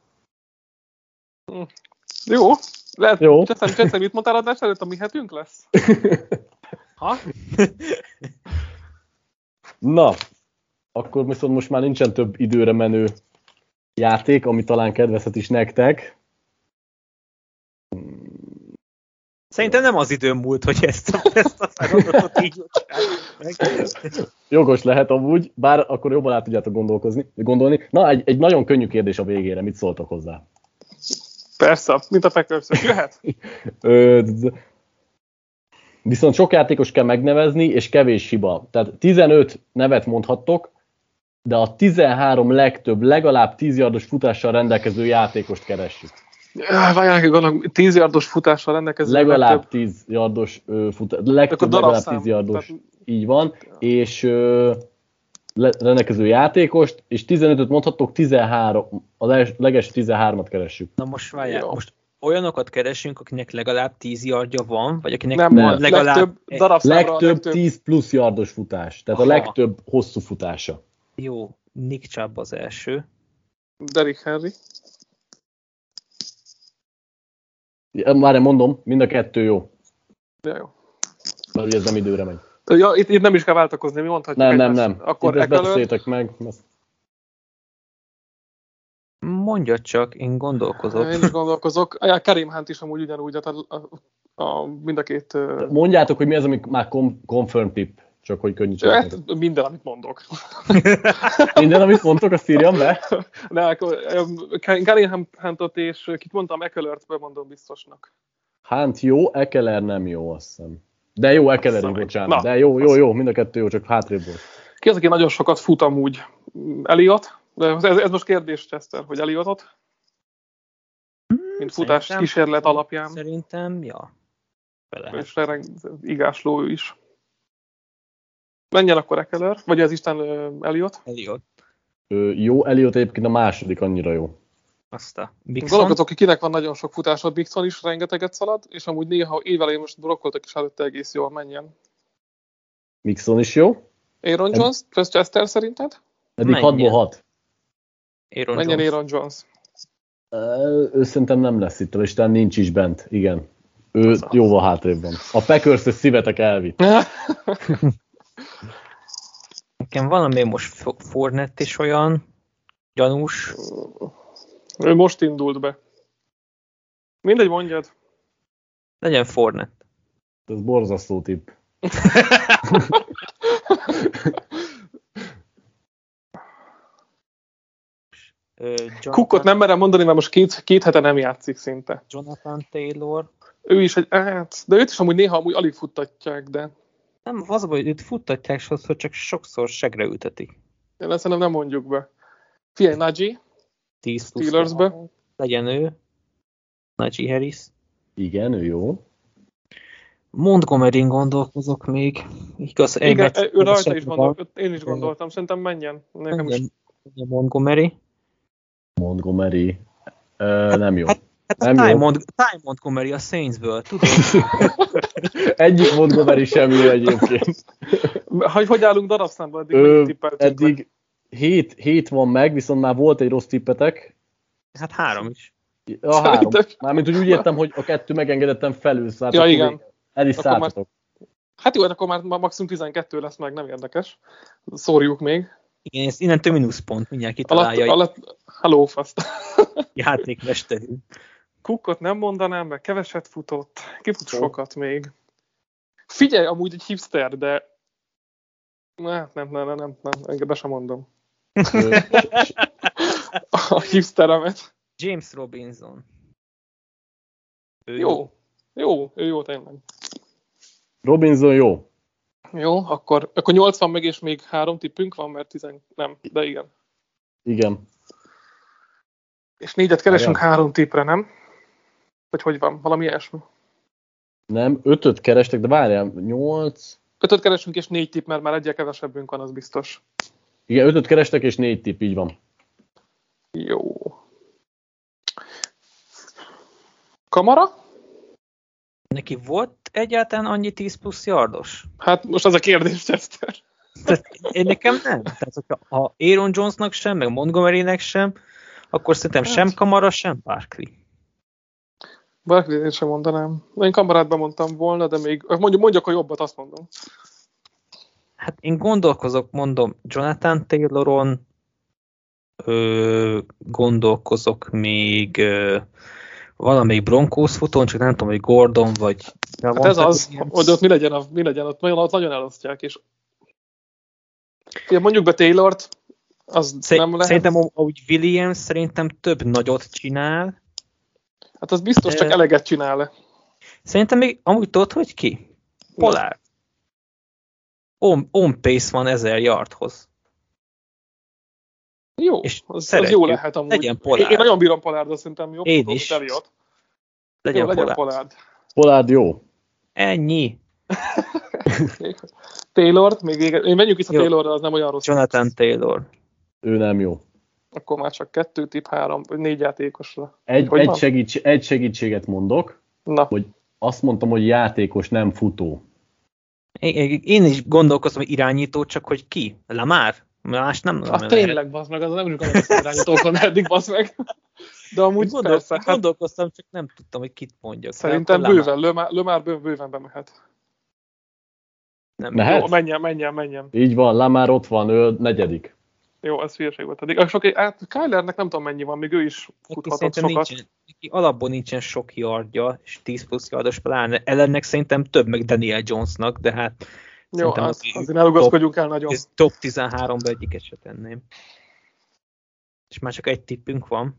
Speaker 2: Jó. Lehet,
Speaker 1: jó.
Speaker 2: Cseszem, mit mondtál adás előtt, a mi hetünk lesz?
Speaker 3: Ha?
Speaker 1: Na, akkor viszont most már nincsen több időre menő játék, ami talán kedvezhet is nektek.
Speaker 3: Szerintem nem az időm múlt, hogy ezt a feladatot így
Speaker 1: Jogos lehet amúgy, bár akkor jobban át tudjátok gondolni. Na, egy nagyon könnyű kérdés a végére, mit szóltok hozzá?
Speaker 2: Persze, mint a Packers, jöhet?
Speaker 1: Viszont sok játékos kell megnevezni, és kevés hiba. Tehát 15 nevet mondhattok, de a 13 legtöbb, legalább 10 yardos futással rendelkező játékost keressük.
Speaker 2: Várjál, gondolom, 10 yardos futással rendelkező.
Speaker 1: Legalább 10 yardos futás, legtöbb legalább 10 yardos, tehát... így van, és rendelkező játékost, és 15-öt mondhattok, 13, legelső 13-at keressük.
Speaker 3: Na most várjál, most olyanokat keresünk, akinek legalább 10 yardja van, vagy akinek
Speaker 2: nem,
Speaker 3: van legalább...
Speaker 1: Legtöbb 10 plusz yardos futás, tehát a legtöbb hosszú futása.
Speaker 3: Jó, Nick Chubb az első.
Speaker 2: Derrick Henry.
Speaker 1: Már mondom, mind a 2 jó.
Speaker 2: Ja, jó.
Speaker 1: Mert ugye ez nem időre megy.
Speaker 2: Ja, itt nem is kell váltakozni, mi mondhatjuk.
Speaker 1: Nem.
Speaker 2: Akkor
Speaker 1: ezt beszéljétek meg.
Speaker 3: Mondja csak, én gondolkozok.
Speaker 2: Én is gondolkozok. Kareem Hunt is amúgy ugyanúgy, mind a 2...
Speaker 1: Mondjátok, hogy mi az, amik már confirm tip, csak hogy könnyítsenek.
Speaker 2: Minden, amit mondok.
Speaker 1: Minden, amit mondtok, azt írjam be?
Speaker 2: Kareem Huntot és kit mondtam, Ekelert bemondom biztosnak.
Speaker 1: Hunt jó, Ekeler nem jó, azt hiszem. De jó, Ekeler, bocsánat. Na, de jó, mind a 2 jó, csak hátrébb volt.
Speaker 2: Ki az, aki nagyon sokat fut amúgy? Elliott? De ez most kérdés, Chester, hogy Elliotot? Mint futás kísérlet alapján.
Speaker 3: Szerintem, ja.
Speaker 2: És igásló ő is. Menjen akkor Ekeler, vagy az Isten Elliott?
Speaker 1: Jó, Elliott egyébként a második annyira jó.
Speaker 2: Gondolkozok, hogy kinek van nagyon sok futásod, Mixon is rengeteget szalad, és amúgy néha évelején most blokkoltak is előtte egész jól, menjen.
Speaker 1: Mixon is jó.
Speaker 2: Aaron Jones, Chester szerinted?
Speaker 1: Eddig 6-ból 6.
Speaker 2: Menjen Aaron Jones.
Speaker 1: Ő szerintem nem lesz itt a listán, nincs is bent, igen. Ő jóval hátrébb van. A Packers-es szívetek elvitt.
Speaker 3: Nekem valami most Fournette is olyan gyanús.
Speaker 2: Ő most indult be. Mindegy, mondjad.
Speaker 3: Legyen Fournette.
Speaker 1: Ez borzasztó tipp.
Speaker 2: Cookot nem merem mondani, mert most két hete nem játszik szinte.
Speaker 3: Jonathan Taylor.
Speaker 2: Ő is de őt is amúgy néha alig futtatják, de...
Speaker 3: Nem, az a baj, hogy őt futtatják sokszor, csak sokszor segre ültetik.
Speaker 2: Én ezt nem mondjuk be. Figyelj, Najee.
Speaker 3: 10
Speaker 2: Steelersbe.
Speaker 3: Legyen ő. Najee Harris.
Speaker 1: Igen, ő jó.
Speaker 3: Montgomeryn gondolkozok még. Igaz,
Speaker 2: igen, ő rajta is gondolok. Én is gondoltam. Szerintem menjen. Nekem is.
Speaker 3: Montgomery.
Speaker 1: Nem jó.
Speaker 3: Hát
Speaker 1: nem
Speaker 3: Ty Montgomery a Saintsből, tudod?
Speaker 2: Egyik Montgomery sem jó egyébként. Hogy állunk darabszámban?
Speaker 1: Eddig 7 van meg, viszont már volt egy rossz tippetek.
Speaker 3: Hát 3 is.
Speaker 1: A 3. Mármint úgy értem, hogy a 2 megengedettem felül.
Speaker 2: Ja, igen.
Speaker 1: El is szálltatok.
Speaker 2: Hát jó, akkor már maximum 12 lesz meg, nem érdekes. Szórjuk még.
Speaker 3: Igen, ez innentől mínuszpont, mindjárt kitalálja.
Speaker 2: Hello, faszt.
Speaker 3: Játékmesterű.
Speaker 2: Cookot nem mondanám, mert keveset futott. Kifut sokat még. Figyelj, amúgy egy hipster, de... Nem, engem be sem mondom. A hipsteremet.
Speaker 3: James Robinson.
Speaker 2: Ő jó tényleg.
Speaker 1: Robinson jó.
Speaker 2: Jó, akkor 80 meg és még 3 tippünk van, mert 10... Nem, de igen.
Speaker 1: Igen.
Speaker 2: És 4-et keresünk 3 tippre, nem? Vagy hogy van? Valami ilyesmi?
Speaker 1: Nem, 5-öt kerestek, de várjál, 8...
Speaker 2: 5-öt keresünk és 4 tipp, mert már egyel kevesebbünk van, az biztos.
Speaker 1: Igen, 5-öt kerestek és 4 tipp, így van.
Speaker 2: Jó. Kamara?
Speaker 3: Neki volt egyáltalán annyi 10 plusz yardos?
Speaker 2: Hát most az a kérdés, Chester.
Speaker 3: Én nekem nem. Tehát, ha Aaron Jonesnak sem, meg Montgomerynek sem, akkor szerintem sem Kamara, sem Barkley.
Speaker 2: Barkley-t én sem mondanám. Én Kamarát bemondtam volna, de még... Mondjak a jobbat, azt mondom.
Speaker 3: Hát én mondom, Jonathan Tayloron, gondolkozok még valamelyik Broncos futón, csak nem tudom, hogy Gordon, vagy...
Speaker 2: Hát ez az, hogy ott mi legyen ott nagyon elosztják, és... Mondjuk be Taylort, az nem lehet.
Speaker 3: Szerintem ahogy Williams szerintem több nagyot csinál.
Speaker 2: Hát az biztos, csak eleget csinál.
Speaker 3: Szerintem még amúgy tudod, hogy ki? Pollard. On pace van 1000 yardhoz.
Speaker 2: Jó,
Speaker 3: és
Speaker 2: az jó lehet amúgy.
Speaker 3: Legyen Pollard.
Speaker 2: Én nagyon bírom Pollardot, szerintem jobb.
Speaker 3: Én is.
Speaker 2: Legyen Pollard.
Speaker 1: Pollard jó.
Speaker 3: Ennyi.
Speaker 2: Taylort, én menjünk vissza Taylorra, az nem olyan rossz.
Speaker 3: Jonathan Taylor.
Speaker 1: Ő nem jó.
Speaker 2: Akkor már csak 2 tipp, 3, 4 játékosra.
Speaker 1: Egy segítséget mondok, hogy azt mondtam, hogy játékos, nem futó.
Speaker 3: Én is gondolkoztam, hogy irányító, csak hogy ki? Lamar? Más nem.
Speaker 2: Tényleg, bazd meg, az nem is gondolom, hogy irányítókon eddig, bazd meg. De amúgy
Speaker 3: gondolkoztam, csak nem tudtam, hogy kit mondjak.
Speaker 2: Szerintem bőven, Lamar bőven bemehet.
Speaker 3: Nem.
Speaker 1: Mehet?
Speaker 2: Jó, menjen.
Speaker 1: Így van, Lamar ott van, ő 4.
Speaker 2: Jó, ez hülyeség volt eddig. Kylernek nem tudom mennyi van, még ő is futhatott sokat.
Speaker 3: Neki alapból nincsen sok yardja, és 10 plusz yardos pláne. Ellennek szerintem több, meg Daniel Jonesnak, de hát...
Speaker 2: Jó, azért elugaszkodjunk el nagyon.
Speaker 3: Top 13-ba egyiket se tenném. És már csak egy tippünk van.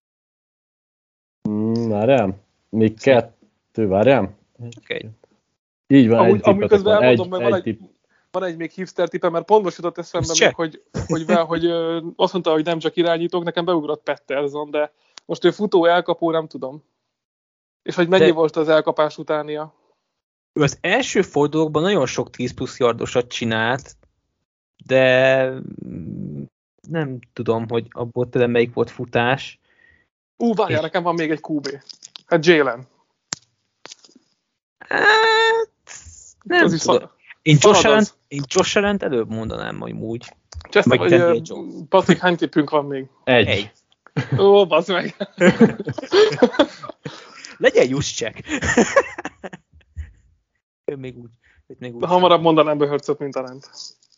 Speaker 1: Várjál? Még 2, várjál?
Speaker 3: Csak egy.
Speaker 1: Így van,
Speaker 2: amúgy közben elmondom, mert van egy még hipster tippe, mert pont most jutott eszembe még, hogy azt mondta, hogy nem csak irányítók, nekem beugrott Patterson, de most ő futó, elkapó, nem tudom. És hogy mennyi volt az elkapás utánia?
Speaker 3: Ő az első fordulókban nagyon sok 10 plusz yardosat csinált, de nem tudom, hogy abból tőle melyik volt futás.
Speaker 2: Várjál, nekem van még egy QB. Hát Jalen.
Speaker 3: Nem tudom. Én Josh Allen-t előbb mondanám, hogy úgy.
Speaker 2: Patrik, hány tippünk van még?
Speaker 1: Egy.
Speaker 2: Ó, bazd meg.
Speaker 3: Legyen Juszcsek. Ő még úgy.
Speaker 2: De hamarabb mondanám Böhörcöt, mint Talent.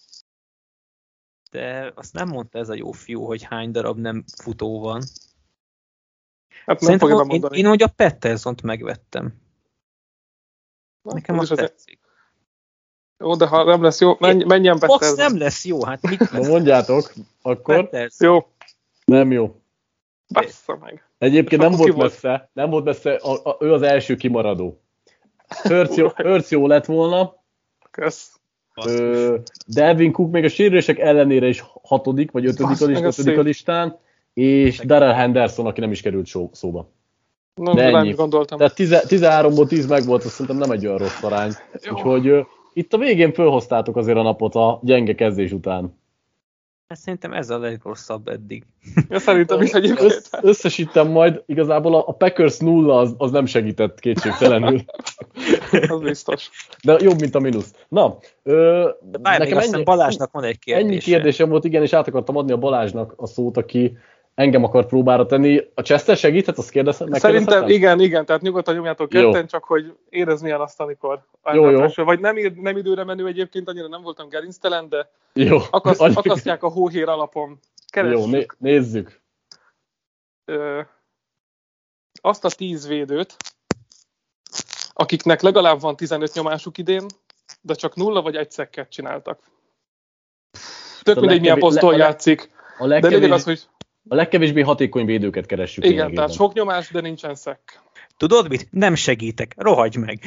Speaker 3: De azt nem mondta ez a jó fiú, hogy hány darab nem futó van.
Speaker 2: Hát nem fogja bemondani.
Speaker 3: Én hogy a Petterssont megvettem. Nekem az tetszik.
Speaker 2: Jó, de ha nem lesz jó, menjen Pettersson.
Speaker 3: Max nem lesz jó, hát mit
Speaker 1: Na mondjátok, akkor.
Speaker 3: Pettersson.
Speaker 2: Jó.
Speaker 1: Nem jó.
Speaker 2: Bassza meg.
Speaker 1: Egyébként nem volt messze, ő az első kimaradó. Hurts jó lett volna.
Speaker 2: Kösz.
Speaker 1: Dalvin Cook még a sérülések ellenére is 6. vagy 5. a listán, és Darrell Henderson, aki nem is került szóba.
Speaker 2: De ennyi. Gondoltam.
Speaker 1: Tehát 13-ból 10 meg volt, azt szerintem nem egy olyan rossz arány. Úgyhogy itt a végén fölhoztátok azért a napot a gyenge kezdés után.
Speaker 3: Szerintem ez a legrosszabb eddig.
Speaker 2: Ja, szerintem is egyébként.
Speaker 1: Összesítem majd, igazából a Packers 0 az nem segített kétségtelenül.
Speaker 2: Az biztos.
Speaker 1: De jobb, mint a mínusz. Na,
Speaker 3: nekem ennyi, Balázsnak van egy kérdése.
Speaker 1: Ennyi kérdésem volt, igen, és át akartam adni a Balázsnak a szót, aki engem akart próbára tenni. A Chester segíthet, azt kérdezem?
Speaker 2: Szerintem igen, tehát nyugodtan nyomjátok ketten, csak hogy érez milyen azt, amikor
Speaker 1: jó.
Speaker 2: Vagy nem időre menő egyébként, annyira nem voltam gerinctelen, de
Speaker 1: jó.
Speaker 2: Akasztják a hóhér alapon. Keressük.
Speaker 1: Jó, nézzük.
Speaker 2: Azt a 10 védőt, akiknek legalább van 15 nyomásuk idén, de csak 0 vagy 1 szekket csináltak. Tök mindegy, milyen poszton játszik. De lényeg az, hogy
Speaker 1: a legkevésbé hatékony védőket keressük.
Speaker 2: Igen, tehát sok nyomás, de nincsen szekk.
Speaker 3: Tudod mit? Nem segítek. Rohagy meg.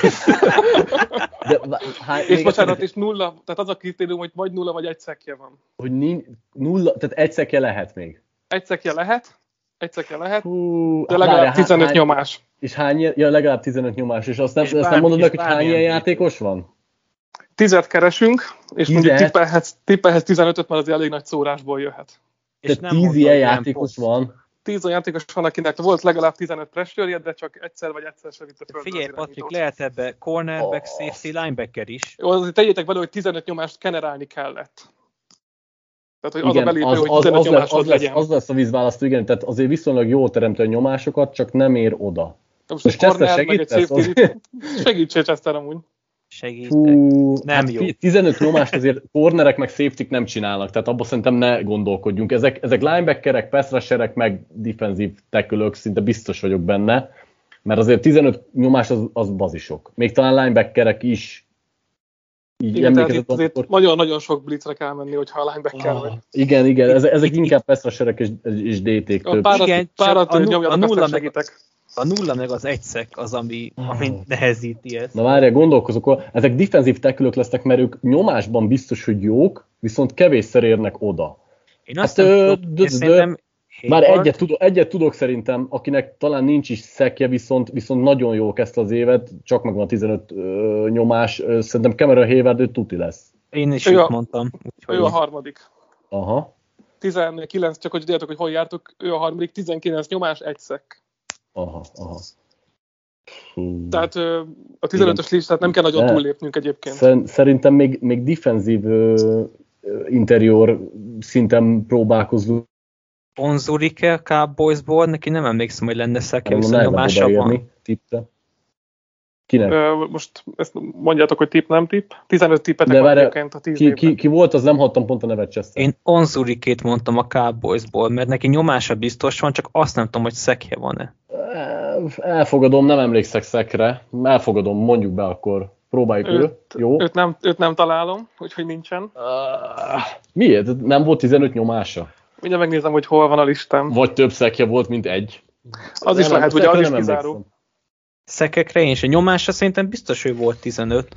Speaker 2: És bocsánat, és 0, tehát az a kritérium, hogy vagy 0 vagy 1 szekkje van.
Speaker 1: Hogy 0, tehát 1 szekkje lehet még.
Speaker 2: 1 szekkje lehet, de legalább 15 nyomás.
Speaker 1: És hány? Ja, legalább 15 nyomás, és azt nem mondod meg, hogy hány ilyen játékos van?
Speaker 2: 10-et keresünk, és mondjuk tippelhetsz 15-öt, mert az elég nagy szórásból jöhet.
Speaker 1: És tehát 10 ilyen játékos van.
Speaker 2: 10 olyan játékos van, akinek volt legalább 15 pressure, de csak egyszer vagy egyszer se vitte föl.
Speaker 3: Figyelj, Patrik, lehet ebbe cornerback, safety, linebacker is.
Speaker 2: Jó, azért tegyétek belőle, hogy 15 nyomást generálni kellett. Tehát, hogy igen, az a belépő, hogy 15 nyomásod legyen.
Speaker 1: Az lesz a vízválasztó, igen, tehát azért viszonylag jól teremtő a nyomásokat, csak nem ér oda.
Speaker 2: Most egy corner, meg egy safety, segítsél Chester amúgy.
Speaker 3: Nem jó.
Speaker 1: 15 nyomást azért cornerek meg safety-k nem csinálnak, tehát abban szerintem ne gondolkodjunk. Ezek linebackerek, pass rusherek, meg defensív tackle-ök, szinte biztos vagyok benne, mert azért 15 nyomás az bazisok. Még talán linebackerek is így
Speaker 2: igen, tehát itt azért nagyon-nagyon sok blitzre kell menni, hogyha a linebacker vagy.
Speaker 1: Igen, ezek inkább pass rusherek és DT-k több.
Speaker 2: Párat nyomjatok, aztán segítek.
Speaker 3: A 0 meg az 1 szek az, ami nehezíti ezt.
Speaker 1: Na várjál, gondolkozok, ezek defensív tackle-ök lesznek, mert ők nyomásban biztos, hogy jók, viszont kevésszer érnek oda.
Speaker 3: Én azt szerintem
Speaker 1: már egyet tudok szerintem, akinek talán nincs is szekje, viszont nagyon jó kezdte az évet, csak megvan a 15 nyomás, szerintem Cameron Hayward, ő tuti lesz.
Speaker 3: Én is úgy mondtam.
Speaker 2: Ő a harmadik.
Speaker 1: Aha.
Speaker 2: 19, csak hogy tudjátok, hogy hol jártok, ő a harmadik, 19 nyomás, 1 szekk.
Speaker 1: Aha.
Speaker 2: Tehát a 15-ös listát nem kell nagyon túllépnünk egyébként.
Speaker 1: Szerintem még defenzív interior szinten próbálkozunk.
Speaker 3: Onzurike Cowboysból, neki nem emlékszem, hogy lenne szekje, viszont nyomása van.
Speaker 1: Kinek?
Speaker 2: Most ezt mondjátok, hogy tipp, nem tipp? 15 tippetek van egyébként a 10 évben.
Speaker 1: Ki volt, az nem hallottam pont a nevet, Chester.
Speaker 3: Én Onzurikét mondtam a Cowboysból, mert neki nyomása biztos van, csak azt nem tudom, hogy szekje van-e.
Speaker 1: Elfogadom, nem emlékszek szekre. Elfogadom, mondjuk be akkor. Próbáljuk őt. Jó?
Speaker 2: Őt nem találom, úgyhogy nincsen.
Speaker 1: Miért? Nem volt 15 nyomása?
Speaker 2: Mindjárt megnézem, hogy hol van a listám.
Speaker 1: Vagy több szekje volt, mint egy.
Speaker 2: Az is lehet, ugye az is kizáró.
Speaker 3: Szekekre én is. A nyomásra szerintem biztos, hogy volt 15.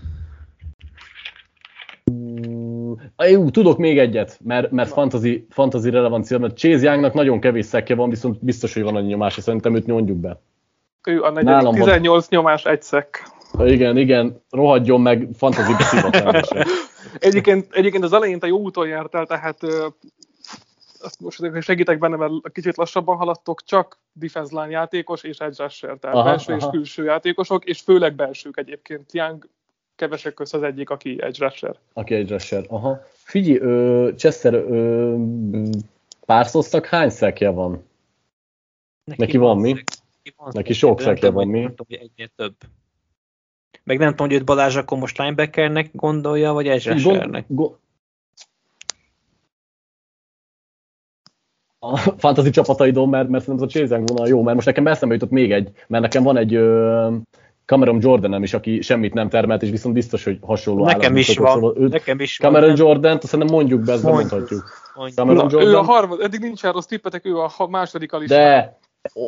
Speaker 1: Jó, tudok még egyet, mert fantasy relevancia, mert Chase Youngnak nagyon kevés szekje van, viszont biztos, hogy van annyi nyomása, szerintem őt nyomjuk be.
Speaker 2: Ő a negyedik, 18 nyomás, 1 szekk.
Speaker 1: Igen, rohadjon meg, fantasy beszívatlan.
Speaker 2: Egyébként az elején te jó úton jártál, tehát azt most segítek benne, mert kicsit lassabban haladtok, csak defense line játékos és edge rusher, tehát belső és külső játékosok, és főleg belsők egyébként. Young kevesek közt az egyik, aki edge rusher.
Speaker 1: Aha. Figyelj, Chester, Parsonsnak hány szekje van? Neki van mi? Neki sok szekje van, mi?
Speaker 3: Nem tudom, hogy egynél több. Meg nem tudom, hogy őt Balázs akkor most linebackernek gondolja, vagy edge rushernek.
Speaker 1: A fantasy csapataidon, mert szerintem az a Chase Young vonal jó, mert most nekem eszembe jutott még egy, mert nekem van egy Cameron Jordanem is, aki semmit nem termelt, és viszont biztos, hogy hasonló
Speaker 3: nekem is van.
Speaker 1: Szóval
Speaker 3: nekem is
Speaker 1: Cameron Jordan-t, azt szerintem mondjuk be, ezt mondhatjuk.
Speaker 2: Na, ő a harmad, eddig nincsen rossz tippetek, ő a második a listán.
Speaker 1: De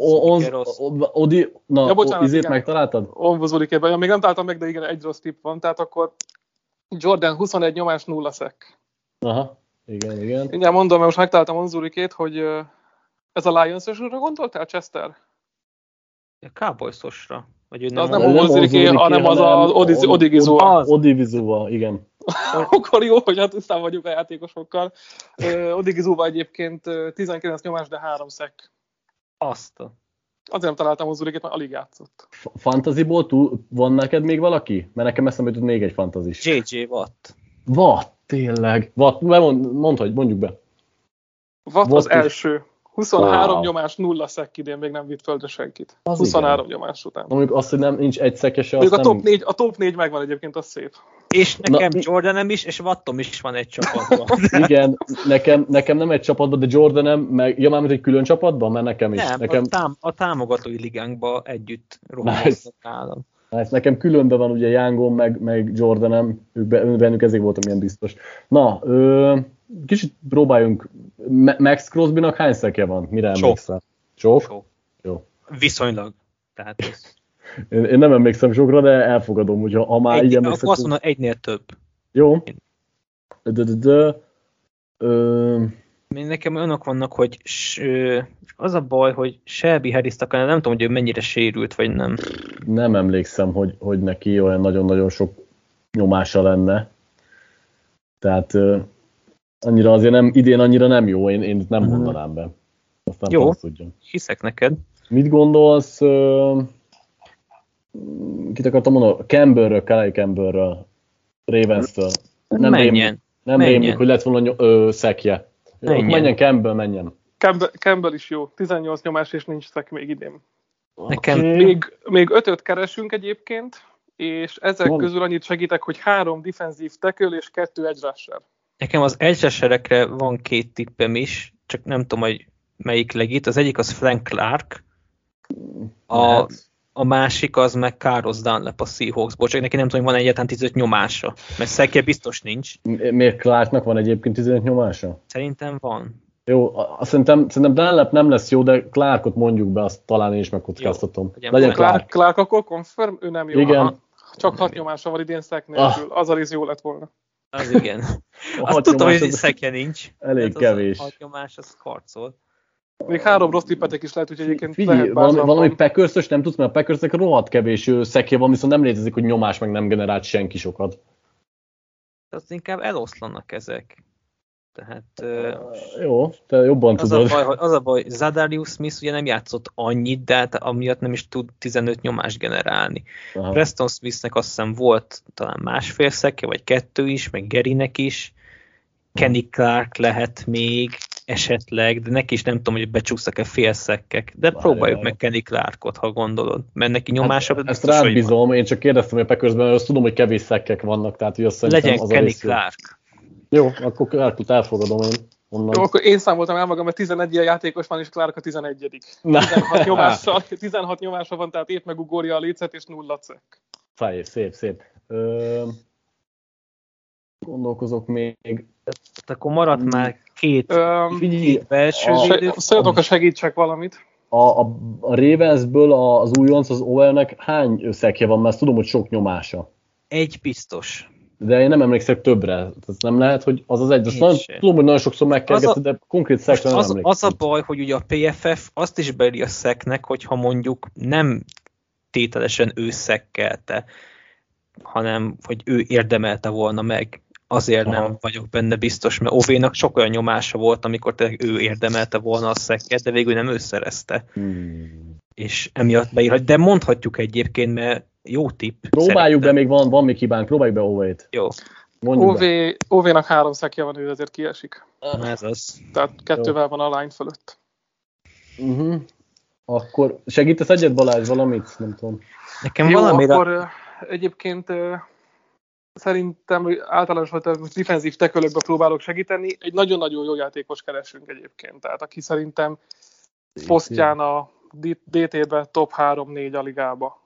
Speaker 1: izét megtaláltad?
Speaker 2: Onvozódikében, még nem találtam meg, de igen, egy rossz tipp van, tehát akkor Jordan 21 nyomás 0 szek.
Speaker 1: Aha, igen.
Speaker 2: Mindjárt mondom, mert most megtaláltam Onzurikét, hogy ez a Lions-osra gondoltál, Chester?
Speaker 3: A Cowboys-osra. Vagy ő
Speaker 2: az nem Onzuriké, hanem az Odigizua.
Speaker 1: Odigizua, igen.
Speaker 2: Akkor jó, hogy hát tisztán vagyunk a játékosokkal. Odigizua egyébként 19 nyomás, de 3 szek.
Speaker 3: Azt.
Speaker 2: Azért nem találtam Onzuriket, mert alig játszott.
Speaker 1: Fantasyból van neked még valaki? Mert nekem eszembe jutott még egy fantazis.
Speaker 3: JJ Watt.
Speaker 1: Watt, tényleg. Watt, mondjuk be.
Speaker 2: Watt az első. 23 nyomás, 0 szek idén, még nem vitt földre senkit. Az 23 igen. Nyomás után.
Speaker 1: Mondjuk azt, hogy nincs egy szekese,
Speaker 2: azt nem... A top 4 megvan egyébként, az szép.
Speaker 3: És nekem Jordanem is, és Wattom is van egy csapatban.
Speaker 1: Igen, nekem nem egy csapatban, de Jordanem, mint egy külön csapatban, mert nekem is.
Speaker 3: Nem, a támogatói ligánkban együtt rohanoznak nálam.
Speaker 1: Nice. Nekem különben van ugye Youngon, meg Jordanem, bennük ezért voltam ilyen biztos. Na, kicsit próbáljunk. Max Crosbynak hány szekje van? Mire emlékszel? Sok? Jó.
Speaker 3: Viszonylag. Tehát ez...
Speaker 1: Én nem emlékszem sokra, de elfogadom, hogyha már így emlékszem.
Speaker 3: Akkor azt mondom, egynél több.
Speaker 1: Jó.
Speaker 3: Nekem olyanok vannak, hogy az a baj, hogy Shelby Harris-t akar, nem tudom, hogy ő mennyire sérült, vagy nem.
Speaker 1: Nem emlékszem, hogy neki olyan nagyon-nagyon sok nyomása lenne. Tehát annyira azért idén annyira nem jó, én nem mondanám be. Aztán
Speaker 3: jó,
Speaker 1: tudjam.
Speaker 3: Hiszek neked.
Speaker 1: Mit gondolsz? Kit akartam mondani? Calais Campbellről, Ravens-től.
Speaker 3: Menjen.
Speaker 1: Nem rémlik, hogy lett volna szekje. Menjen Campbell, menjen.
Speaker 2: Campbell is jó. 18 nyomás és nincs szek még idén.
Speaker 3: Nekem
Speaker 2: még 5-öt keresünk egyébként, és ezek közül annyit segítek, hogy 3 defensív tackle és 2 edge rusher.
Speaker 3: Nekem az edge rusherekre van 2 tippem is, csak nem tudom, hogy melyik legit. Az egyik az Frank Clark, a másik az meg Carlos Dunlap a Seahawksból, csak neki nem tudom, hogy van egyáltalán 15 nyomása, mert szekje biztos nincs.
Speaker 1: Miért Clarknak van egyébként 15 nyomása?
Speaker 3: Szerintem van.
Speaker 1: Jó, szerintem Dunlap nem lesz jó, de Clarkot mondjuk be, azt talán én is megkockáztatom.
Speaker 2: Legyen Clark akkor confirm, ő nem jó.
Speaker 1: Igen.
Speaker 2: Csak 6 nyomása van idén szek nélkül, az a rész jó lett volna.
Speaker 3: Az igen. Azt tudtam, hogy szekje nincs.
Speaker 1: Elég kevés.
Speaker 3: 6 nyomás, az harcol.
Speaker 2: Még 3 rossz tippetek is lehet, úgyhogy egyébként
Speaker 1: lehet valami Packersos, nem tudsz, mert a Packersnek rohadt kevés szekje van, viszont nem létezik, hogy nyomás meg nem generált senki sokat.
Speaker 3: Az inkább eloszlanak ezek. Tehát...
Speaker 1: jó, te jobban tudod.
Speaker 3: Az a baj, Zadarius Smith ugye nem játszott annyit, de hát amiatt nem is tud 15 nyomást generálni. Aha. Preston Smithnek azt hiszem volt talán 1,5 szekje, vagy 2 is, meg Garynek is. Kenny Clark lehet még esetleg, de neki is nem tudom, hogy becsúsztak-e félszekkek, de próbáljuk meg Kenny Clarkot, ha gondolod, mert neki nyomása...
Speaker 1: Hát, ezt rád bízom, én csak kérdeztem, hogy a Packersben, azt tudom, hogy kevés szekkek vannak, tehát hogy azt
Speaker 3: legyen az Kenny Clark.
Speaker 1: Jó, akkor Clarkot elfogadom én. Onnan.
Speaker 2: Jó, akkor én számoltam el magam, mert 11 ilyen játékos van, és Clark a 11. 16 nyomása van, tehát épp megugorja a lécet, és 0 szek.
Speaker 1: Szép. Gondolkozok még.
Speaker 3: Akkor maradt már 2 belső védő.
Speaker 2: Szeretok, ha segítsek valamit.
Speaker 1: A Ravensből az újonc, az Owennek hány szekje van, mert tudom, hogy sok nyomása.
Speaker 3: Egy biztos.
Speaker 1: De én nem emlékszek többre. Ez nem lehet, hogy az egy. Tudom, hogy nagyon sokszor megkergette, de konkrét szekre nem emlékszem.
Speaker 3: Az a baj, hogy ugye a PFF azt is beírja a szeknek, hogyha mondjuk nem tételesen ő szekkelte, hanem hogy ő érdemelte volna meg. Azért nem vagyok benne biztos, mert Ovénak sok olyan nyomása volt, amikor ő érdemelte volna a szekket, de végül nem ő szerezte. És emiatt beírhat. De mondhatjuk egyébként, mert jó tipp.
Speaker 1: Próbáljuk be, még van még hibánk, próbáljuk be Ovét.
Speaker 3: Jó.
Speaker 2: Ovénak 3 szekje van, ő azért kiesik.
Speaker 3: Ez az.
Speaker 2: Tehát 2-vel van a line fölött.
Speaker 1: Akkor segítesz egyet, Balázs, valamit? Nem tudom.
Speaker 3: Nekem
Speaker 2: Jó,
Speaker 3: valamire...
Speaker 2: akkor egyébként szerintem általános defensív tekölökbe próbálok segíteni. Egy nagyon-nagyon jó játékos keresünk egyébként. Tehát aki szerintem posztján a DT-be top 3-4 a ligába.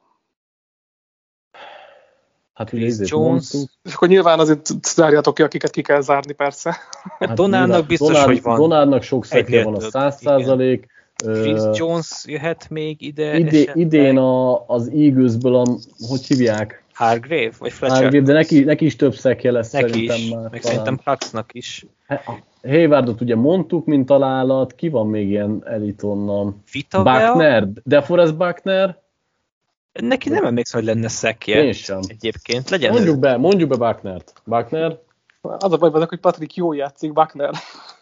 Speaker 1: Hát ugye
Speaker 3: Chris Jones.
Speaker 2: És akkor nyilván azért zárjátok ki, akiket ki kell zárni, persze.
Speaker 3: Hát Donaldnak biztos, hogy van.
Speaker 1: Donaldnak sok szekje van, a 100%.
Speaker 3: Chris Jones jöhet még ide.
Speaker 1: Idén az Eaglesből hogy hívják?
Speaker 3: Hargrave? Vagy Fletcher?
Speaker 1: Hargrave, de neki is több szekje lesz szerintem
Speaker 3: is,
Speaker 1: már.
Speaker 3: meg szerintem Paxnak is.
Speaker 1: Haywardot ugye mondtuk, mint találat. Ki van még ilyen elit onnan?
Speaker 3: Buckner?
Speaker 1: DeForest Buckner?
Speaker 3: Neki nem emlékszem, hogy lenne szekje.
Speaker 1: Én sem.
Speaker 3: Egyébként. Legyen
Speaker 1: mondjuk be Bucknert. Buckner?
Speaker 2: Az a baj hogy Patrick jól játszik, Buckner.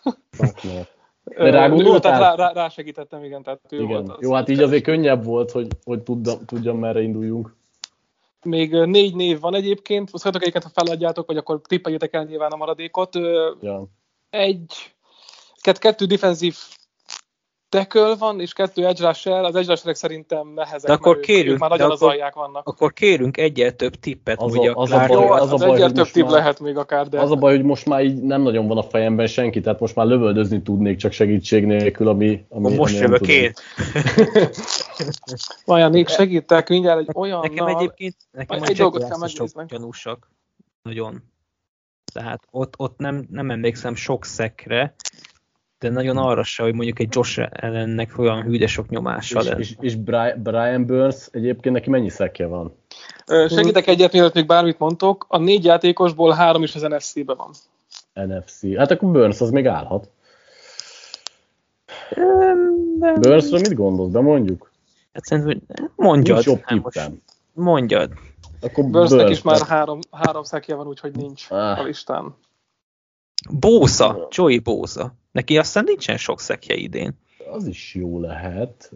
Speaker 1: De rágondoltál?
Speaker 2: Rásegítettem, igen. Tehát ő
Speaker 1: igen.
Speaker 2: volt
Speaker 1: jó, hát így azért könnyebb volt, hogy tudjam merre induljunk.
Speaker 2: Még 4 név van egyébként, szoktak egyiket, ha feladjátok, vagy akkor tippeljétek el nyilván a maradékot.
Speaker 1: Ja.
Speaker 2: Kettő defensív tackle van, és 2 edge rusher. Az edge rusherek szerintem nehezek,
Speaker 3: de akkor
Speaker 2: ők már nagyon az alják vannak.
Speaker 3: Akkor kérünk egyel több tippet.
Speaker 2: Az egyel több tipp lehet még akár, de...
Speaker 1: Az a baj, hogy most már így nem nagyon van a fejemben senki, tehát most már lövöldözni tudnék csak segítség nélkül, ami
Speaker 3: most jövök én.
Speaker 2: Vajon segítek mindjárt egy olyan...
Speaker 3: Nekem egyébként egy dolgot kell megnézni. Gyanúsak. Nagyon. Tehát ott nem emlékszem sok szekre, de nagyon arra se, hogy mondjuk egy Josh Allennek olyan hű, de sok nyomása lenne.
Speaker 1: És Brian Burns egyébként neki mennyi szekje van?
Speaker 2: Segítek egyet, mielőtt még bármit mondtok. A 4 játékosból 3 is az NFC-be van.
Speaker 1: NFC. Hát akkor Burns az még állhat. Burnsről mit gondolsz? De mondjuk?
Speaker 3: Hát szerintem, mondjad.
Speaker 1: Jobb tippem.
Speaker 3: Mondjad.
Speaker 2: Burnsnek is már 3 szekje van, úgyhogy nincs a listán.
Speaker 3: Bosa, Joey Bosa. Neki aztán nincsen sok szekje idén.
Speaker 1: Az is jó lehet.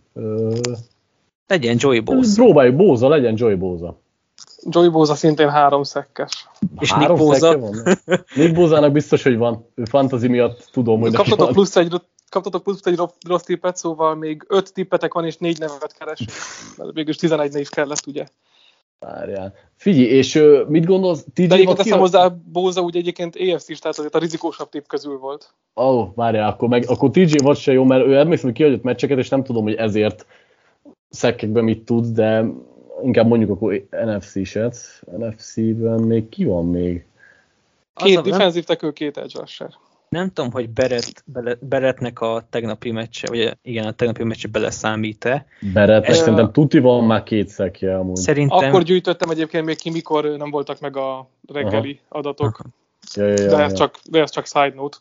Speaker 3: Legyen Joey Bosa.
Speaker 1: Próbáljuk, Bosa, legyen Joey Bosa.
Speaker 2: Joey Bosa szintén 3 szekkes.
Speaker 3: És Nick Bosa?
Speaker 1: Nick Bosának biztos, hogy van. Ő fantasy miatt tudom, hogy neki van.
Speaker 2: Kaptatok plusz egy rossz tippet, szóval még 5 tippetek van, és 4 nevet keres. Végülis 11 név kellett, ugye?
Speaker 1: Várjál. Figyelj, és mit gondolsz?
Speaker 2: De egyébként teszem hozzá, Bosa úgy egyébként EFC-s, tehát azért a rizikósabb tipp közül volt.
Speaker 1: Várjál, akkor TJ Watt se jó, mert ő emlékszem, hogy kiadott meccseket, és nem tudom, hogy ezért szekkekben mit tud, de inkább mondjuk akkor NFC-set. NFC-ben még ki van még?
Speaker 2: 2 defensív tackle, 2 edge rusher.
Speaker 3: Nem tudom, hogy Berettnek a tegnapi meccse, vagy igen, a tegnapi meccse beleszámít-e.
Speaker 1: Berettnek szerintem tuti van már 2 szekje amúgy.
Speaker 2: Szerintem... Akkor gyűjtöttem egyébként még ki, mikor nem voltak meg a reggeli adatok. De ez csak side note.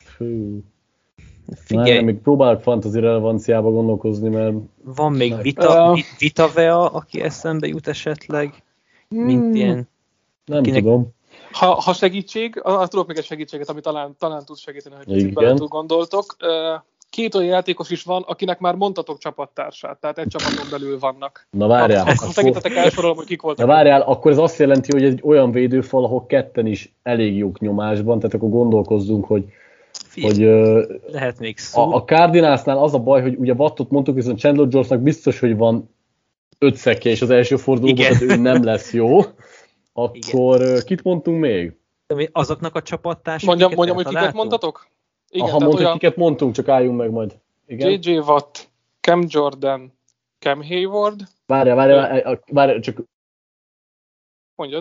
Speaker 3: Figyelj.
Speaker 1: Még próbálok fantasy relevanciába gondolkozni, mert...
Speaker 3: Van még Vitavea, aki eszembe jut esetleg, mint ilyen...
Speaker 1: Nem tudom.
Speaker 2: Ha segítség, azt tudok még egy segítséget, ami talán tud segíteni, hogy picit bele túl gondoltok. 2 olyan játékos is van, akinek már mondtatok csapattársát, tehát egy csapaton belül vannak.
Speaker 1: Na várjál.
Speaker 2: Akkor segítetek elsorolom, hogy kik voltak.
Speaker 1: Na várjál, akkor ez azt jelenti, hogy egy olyan védőfal, ahol ketten is elég jók nyomásban, tehát akkor gondolkozzunk, hogy
Speaker 3: lehet még szó.
Speaker 1: A Cardinalsnál az a baj, hogy ugye Wattot mondtuk, viszont Chandler Jonesnak biztos, hogy van 5 szekje, és az első fordulóban tehát ő nem lesz jó. Akkor kit mondtunk még?
Speaker 3: Azoknak a csapattársak.
Speaker 2: Mondjam, hogy kiket mondtatok?
Speaker 1: Igen, ha mondtuk, kiket mondtunk, csak álljunk meg majd. Igen?
Speaker 2: JJ Watt, Cam Jordan, Cam Hayward.
Speaker 1: Várjál, csak...
Speaker 2: Mondjad.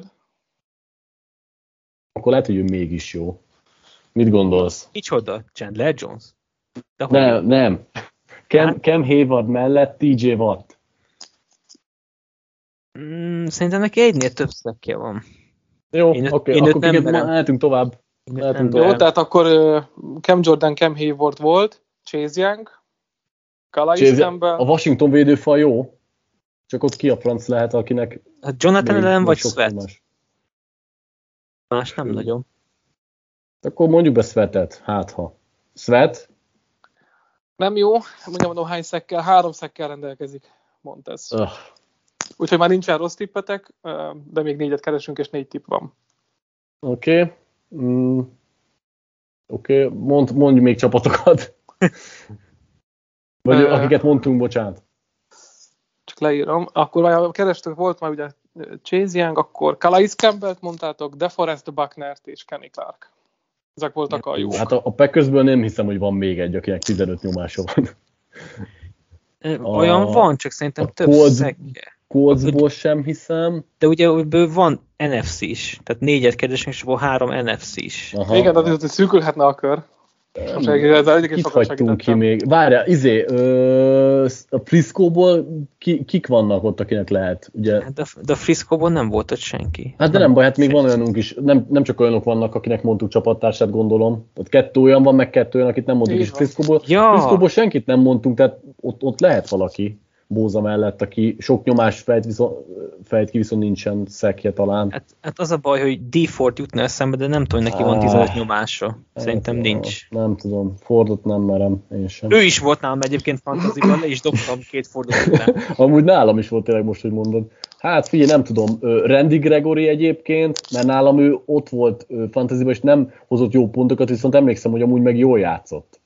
Speaker 1: Akkor lehet, hogy ő mégis jó. Mit gondolsz?
Speaker 3: Micsoda? Chandler Jones?
Speaker 1: Nem. Cam Hayward mellett TJ Watt.
Speaker 3: Szerintem neki egynél több szekje van.
Speaker 1: Jó, oké, akkor mehetünk tovább.
Speaker 2: Jó, tehát akkor Cam Jordan, Cam Hayward volt, Chase Young, Calais Campbell.
Speaker 1: A Washington védőfal jó, csak ott ki a franc lehet, akinek...
Speaker 3: Hát Jonathan Allen vagy Sweat? Más nem nagyon.
Speaker 1: Akkor mondjuk be Sweatet, ha. Sweat?
Speaker 2: Nem jó, mondom hány szekkel, 3 szekkel rendelkezik, mondta ez. Úgyhogy már nincsen rossz tippetek, de még 4-et keresünk, és 4 tipp van.
Speaker 1: Oké. Mondj még csapatokat. Vagy akiket mondtunk, bocsánat.
Speaker 2: csak leírom. Akkor kerestük, volt már ugye Chase Young, akkor Calais Campbell-t mondtátok, DeForest Bucknert és Kenny Clark. Ezek voltak a jók.
Speaker 1: Hát a Packersből nem hiszem, hogy van még egy, akinek 15 nyomása van.
Speaker 3: Olyan van, csak szerintem több szekje.
Speaker 1: Coltsból sem hiszem.
Speaker 3: De ugye ebből van NFC is, tehát 4-et keresünk, és abból 3 NFC is.
Speaker 2: Aha. Igen, tehát szűkülhetne a kör.
Speaker 1: Kit hagytunk ki még? Várjál, a Frisco-ból kik vannak ott, akinek lehet? Ugye?
Speaker 3: De a Frisco-ból nem volt ott senki.
Speaker 1: Hát de nem baj, hát még van olyanunk is. Nem csak olyanok vannak, akinek mondtuk csapattársát, gondolom. Ott 2 olyan van, meg 2 olyan, akit nem mondtuk is Frisco-ból. Ja. Frisco-ból senkit nem mondtunk, tehát ott lehet valaki Bóza mellett, aki sok nyomás fejt ki, viszont nincsen szekje talán.
Speaker 3: Hát az a baj, hogy D-Ford jutna eszembe, de nem tudom, neki van 15 nyomása. Szerintem nincs.
Speaker 1: Nem tudom, Fordot nem merem, én sem.
Speaker 3: Ő is volt nálam egyébként fantasyban, le is dobtam 2 Fordot után.
Speaker 1: Amúgy nálam is volt tényleg most, hogy mondod. Hát figyelj, nem tudom, Randy Gregory egyébként, mert nálam ő ott volt fantasyban, és nem hozott jó pontokat, viszont emlékszem, hogy amúgy meg jól játszott.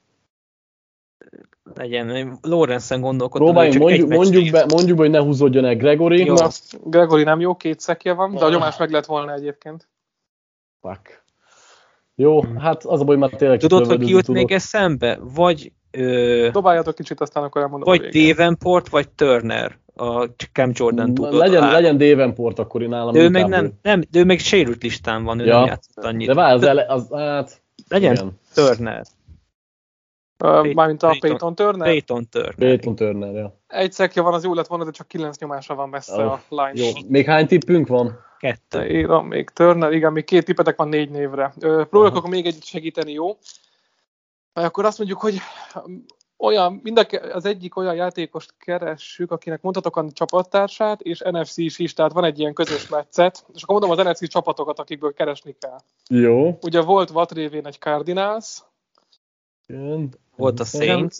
Speaker 3: Legyen, Lawrence-en gondolkodtam.
Speaker 1: Mondjuk be, hogy ne húzódjon el Gregory.
Speaker 2: Na, Gregory nem jó, 2 szekje van, de a nyomás meg lett volna egyébként.
Speaker 1: Fuck. Jó, hát az a baj, már tényleg...
Speaker 3: Tudod, hogy ki jut még eszembe? Vagy...
Speaker 2: Dobáljatok kicsit, aztán akkor elmondom.
Speaker 3: Vagy Davenport, vagy Turner. A Cam Jordan tudod.
Speaker 1: Legyen Davenport, akkor én nálam.
Speaker 3: De ő meg nem, de ő még sérült listán van, ő nem játszott annyit.
Speaker 1: De várj, hát...
Speaker 3: Legyen igen. Turner.
Speaker 2: Mármint a Peyton Turner?
Speaker 3: Peyton
Speaker 1: Turner, ja.
Speaker 2: 1 szekje van, az jó lett volna, de csak 9 nyomása van messze a line.
Speaker 1: Jó. Még hány tippünk van?
Speaker 3: 2.
Speaker 2: Írom, még Turner, igen, még 2 tippetek van 4 névre. Próbálok akkor még egyet segíteni, jó? Akkor azt mondjuk, hogy az egyik olyan játékost keressük, akinek mondhatok a csapattársát, és NFC-s is, tehát van egy ilyen közös metszet, és akkor mondom az NFC csapatokat, akikből keresni kell.
Speaker 1: Jó.
Speaker 2: Ugye volt Vatrévén egy Cardinals,
Speaker 3: volt a Saints.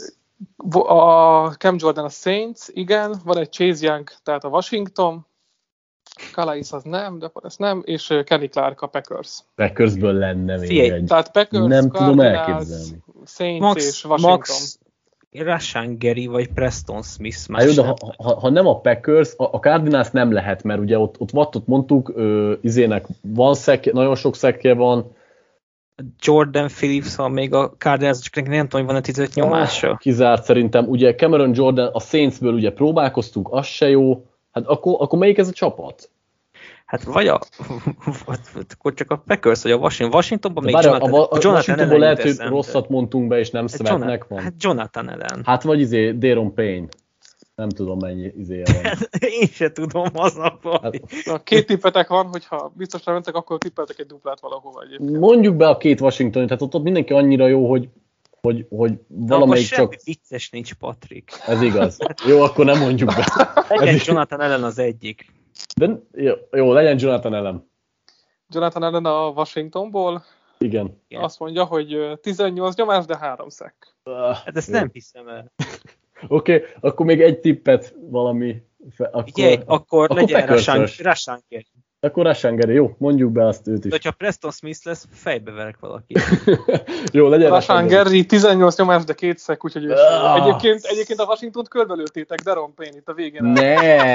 Speaker 2: A Cam Jordan a Saints, igen. Van egy Chase Young, tehát a Washington. Calais az nem, de ez nem. És Kenny Clark a Packers.
Speaker 1: Packersből lenne még egy.
Speaker 2: Tehát Packers,
Speaker 1: nem tudom elképzelni.
Speaker 2: Saints és Washington.
Speaker 3: Max Rashan Gary vagy Preston Smith.
Speaker 1: Hát jó, de ha nem a Packers, a Cardinals nem lehet, mert ugye ott Wattot mondtuk, izének van szekje, nagyon sok szekje van.
Speaker 3: Jordan Phillips, ha még a Cardinals, csak nem tudom, hogy van a 15 nyomása.
Speaker 1: Kizárt szerintem. Ugye Cameron Jordan a Saintsből ugye próbálkoztunk, az se jó. Hát akkor melyik ez a csapat?
Speaker 3: Hát vagy akkor csak a Packers, vagy a Washingtonban még
Speaker 1: Jonathan Washingtonból lehet, hogy rosszat mondtunk be, és nem szövetnek van.
Speaker 3: Hát Jonathan Allen.
Speaker 1: Hát vagy Daron Payne. Nem tudom, mennyi izéje van.
Speaker 3: Én se tudom, az a baj.
Speaker 2: Hát, 2 tippetek van, hogyha biztosra mentek, akkor tippeltek egy duplát valahova egyébként.
Speaker 1: Mondjuk be a 2 Washington, tehát ott mindenki annyira jó, hogy valamelyik csak...
Speaker 3: vicces nincs, Patrik.
Speaker 1: Ez igaz. Jó, akkor nem mondjuk be.
Speaker 3: Legyen Jonathan Allen az egyik.
Speaker 1: De jó, legyen Jonathan Allen.
Speaker 2: Jonathan Allen a Washingtonból.
Speaker 1: Igen.
Speaker 2: Azt mondja, hogy 18 nyomás, de 3 szek.
Speaker 3: Hát ezt nem hiszem el.
Speaker 1: Oké, akkor még egy tippet valami.
Speaker 3: Akkor legyen Rashan Gary.
Speaker 1: Akkor Rashan Gary, jó, mondjuk be azt őt is.
Speaker 3: De ha Preston Smith lesz, fejbe verek valaki.
Speaker 1: Jó, legyen
Speaker 2: Rashan Gary, 18 nyomás, de 2 szek, úgyhogy egyébként a Washingtont körbelőttétek, Daron Payne itt a végén.
Speaker 1: Ne!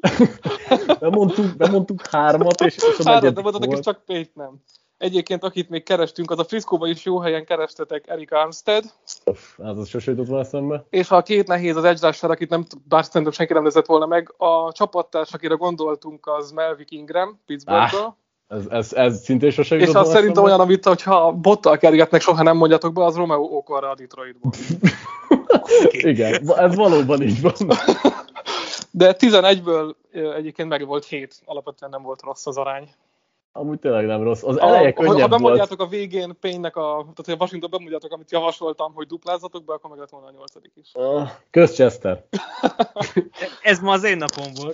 Speaker 1: Bemondtuk 3-at, és a 4.
Speaker 2: de mondhatok, és csak Payne nem. Egyébként, akit még kerestünk, az a Frisco-ba is jó helyen kerestetek, Eric Armstead.
Speaker 1: Az sose jutott volna szembe.
Speaker 2: És ha a 2 nehéz az edge rusher, akit nem, bár szerintem senki nem nézett volna meg, a csapattárs, akire gondoltunk, az Melvin Ingram, Pittsburghből.
Speaker 1: Ez szintén sose jutott
Speaker 2: volna. És az szerintem olyan, amit, hogyha bottal kergetnek, soha nem mondjatok be, az Romeo Okorra a Detroitból.
Speaker 1: Igen, ez valóban így van.
Speaker 2: De 11-ből egyébként meg volt 7, alapvetően nem volt rossz az arány.
Speaker 1: Amúgy tényleg nem rossz. Az eleje könnyebb volt.
Speaker 2: Ha bemondjátok a végén Payne-nek tehát hogy a Washington bemondjátok, amit javasoltam, hogy duplázatok be, akkor meg lett volna a 8. is.
Speaker 1: Kösz, Chester.
Speaker 3: Ez ma az én napom volt.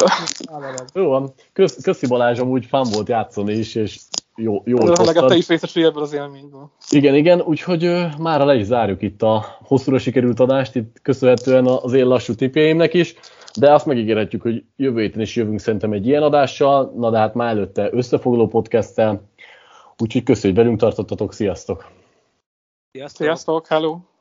Speaker 1: Jó van. Köszi Balázs, amúgy fun volt játszani is, és jól hoztad.
Speaker 2: Legalább te is részesülj ebből az élményből.
Speaker 1: Igen, úgyhogy mára le is zárjuk itt a hosszúra sikerült adást, itt köszönhetően az én lassú tippjeimnek is. De azt megígérhetjük, hogy jövő héten is jövünk szerintem egy ilyen adással, na de hát már előtte összefoglaló podcasttel, úgyhogy köszönjük, hogy velünk tartottatok, sziasztok!
Speaker 2: Sziasztok, hello!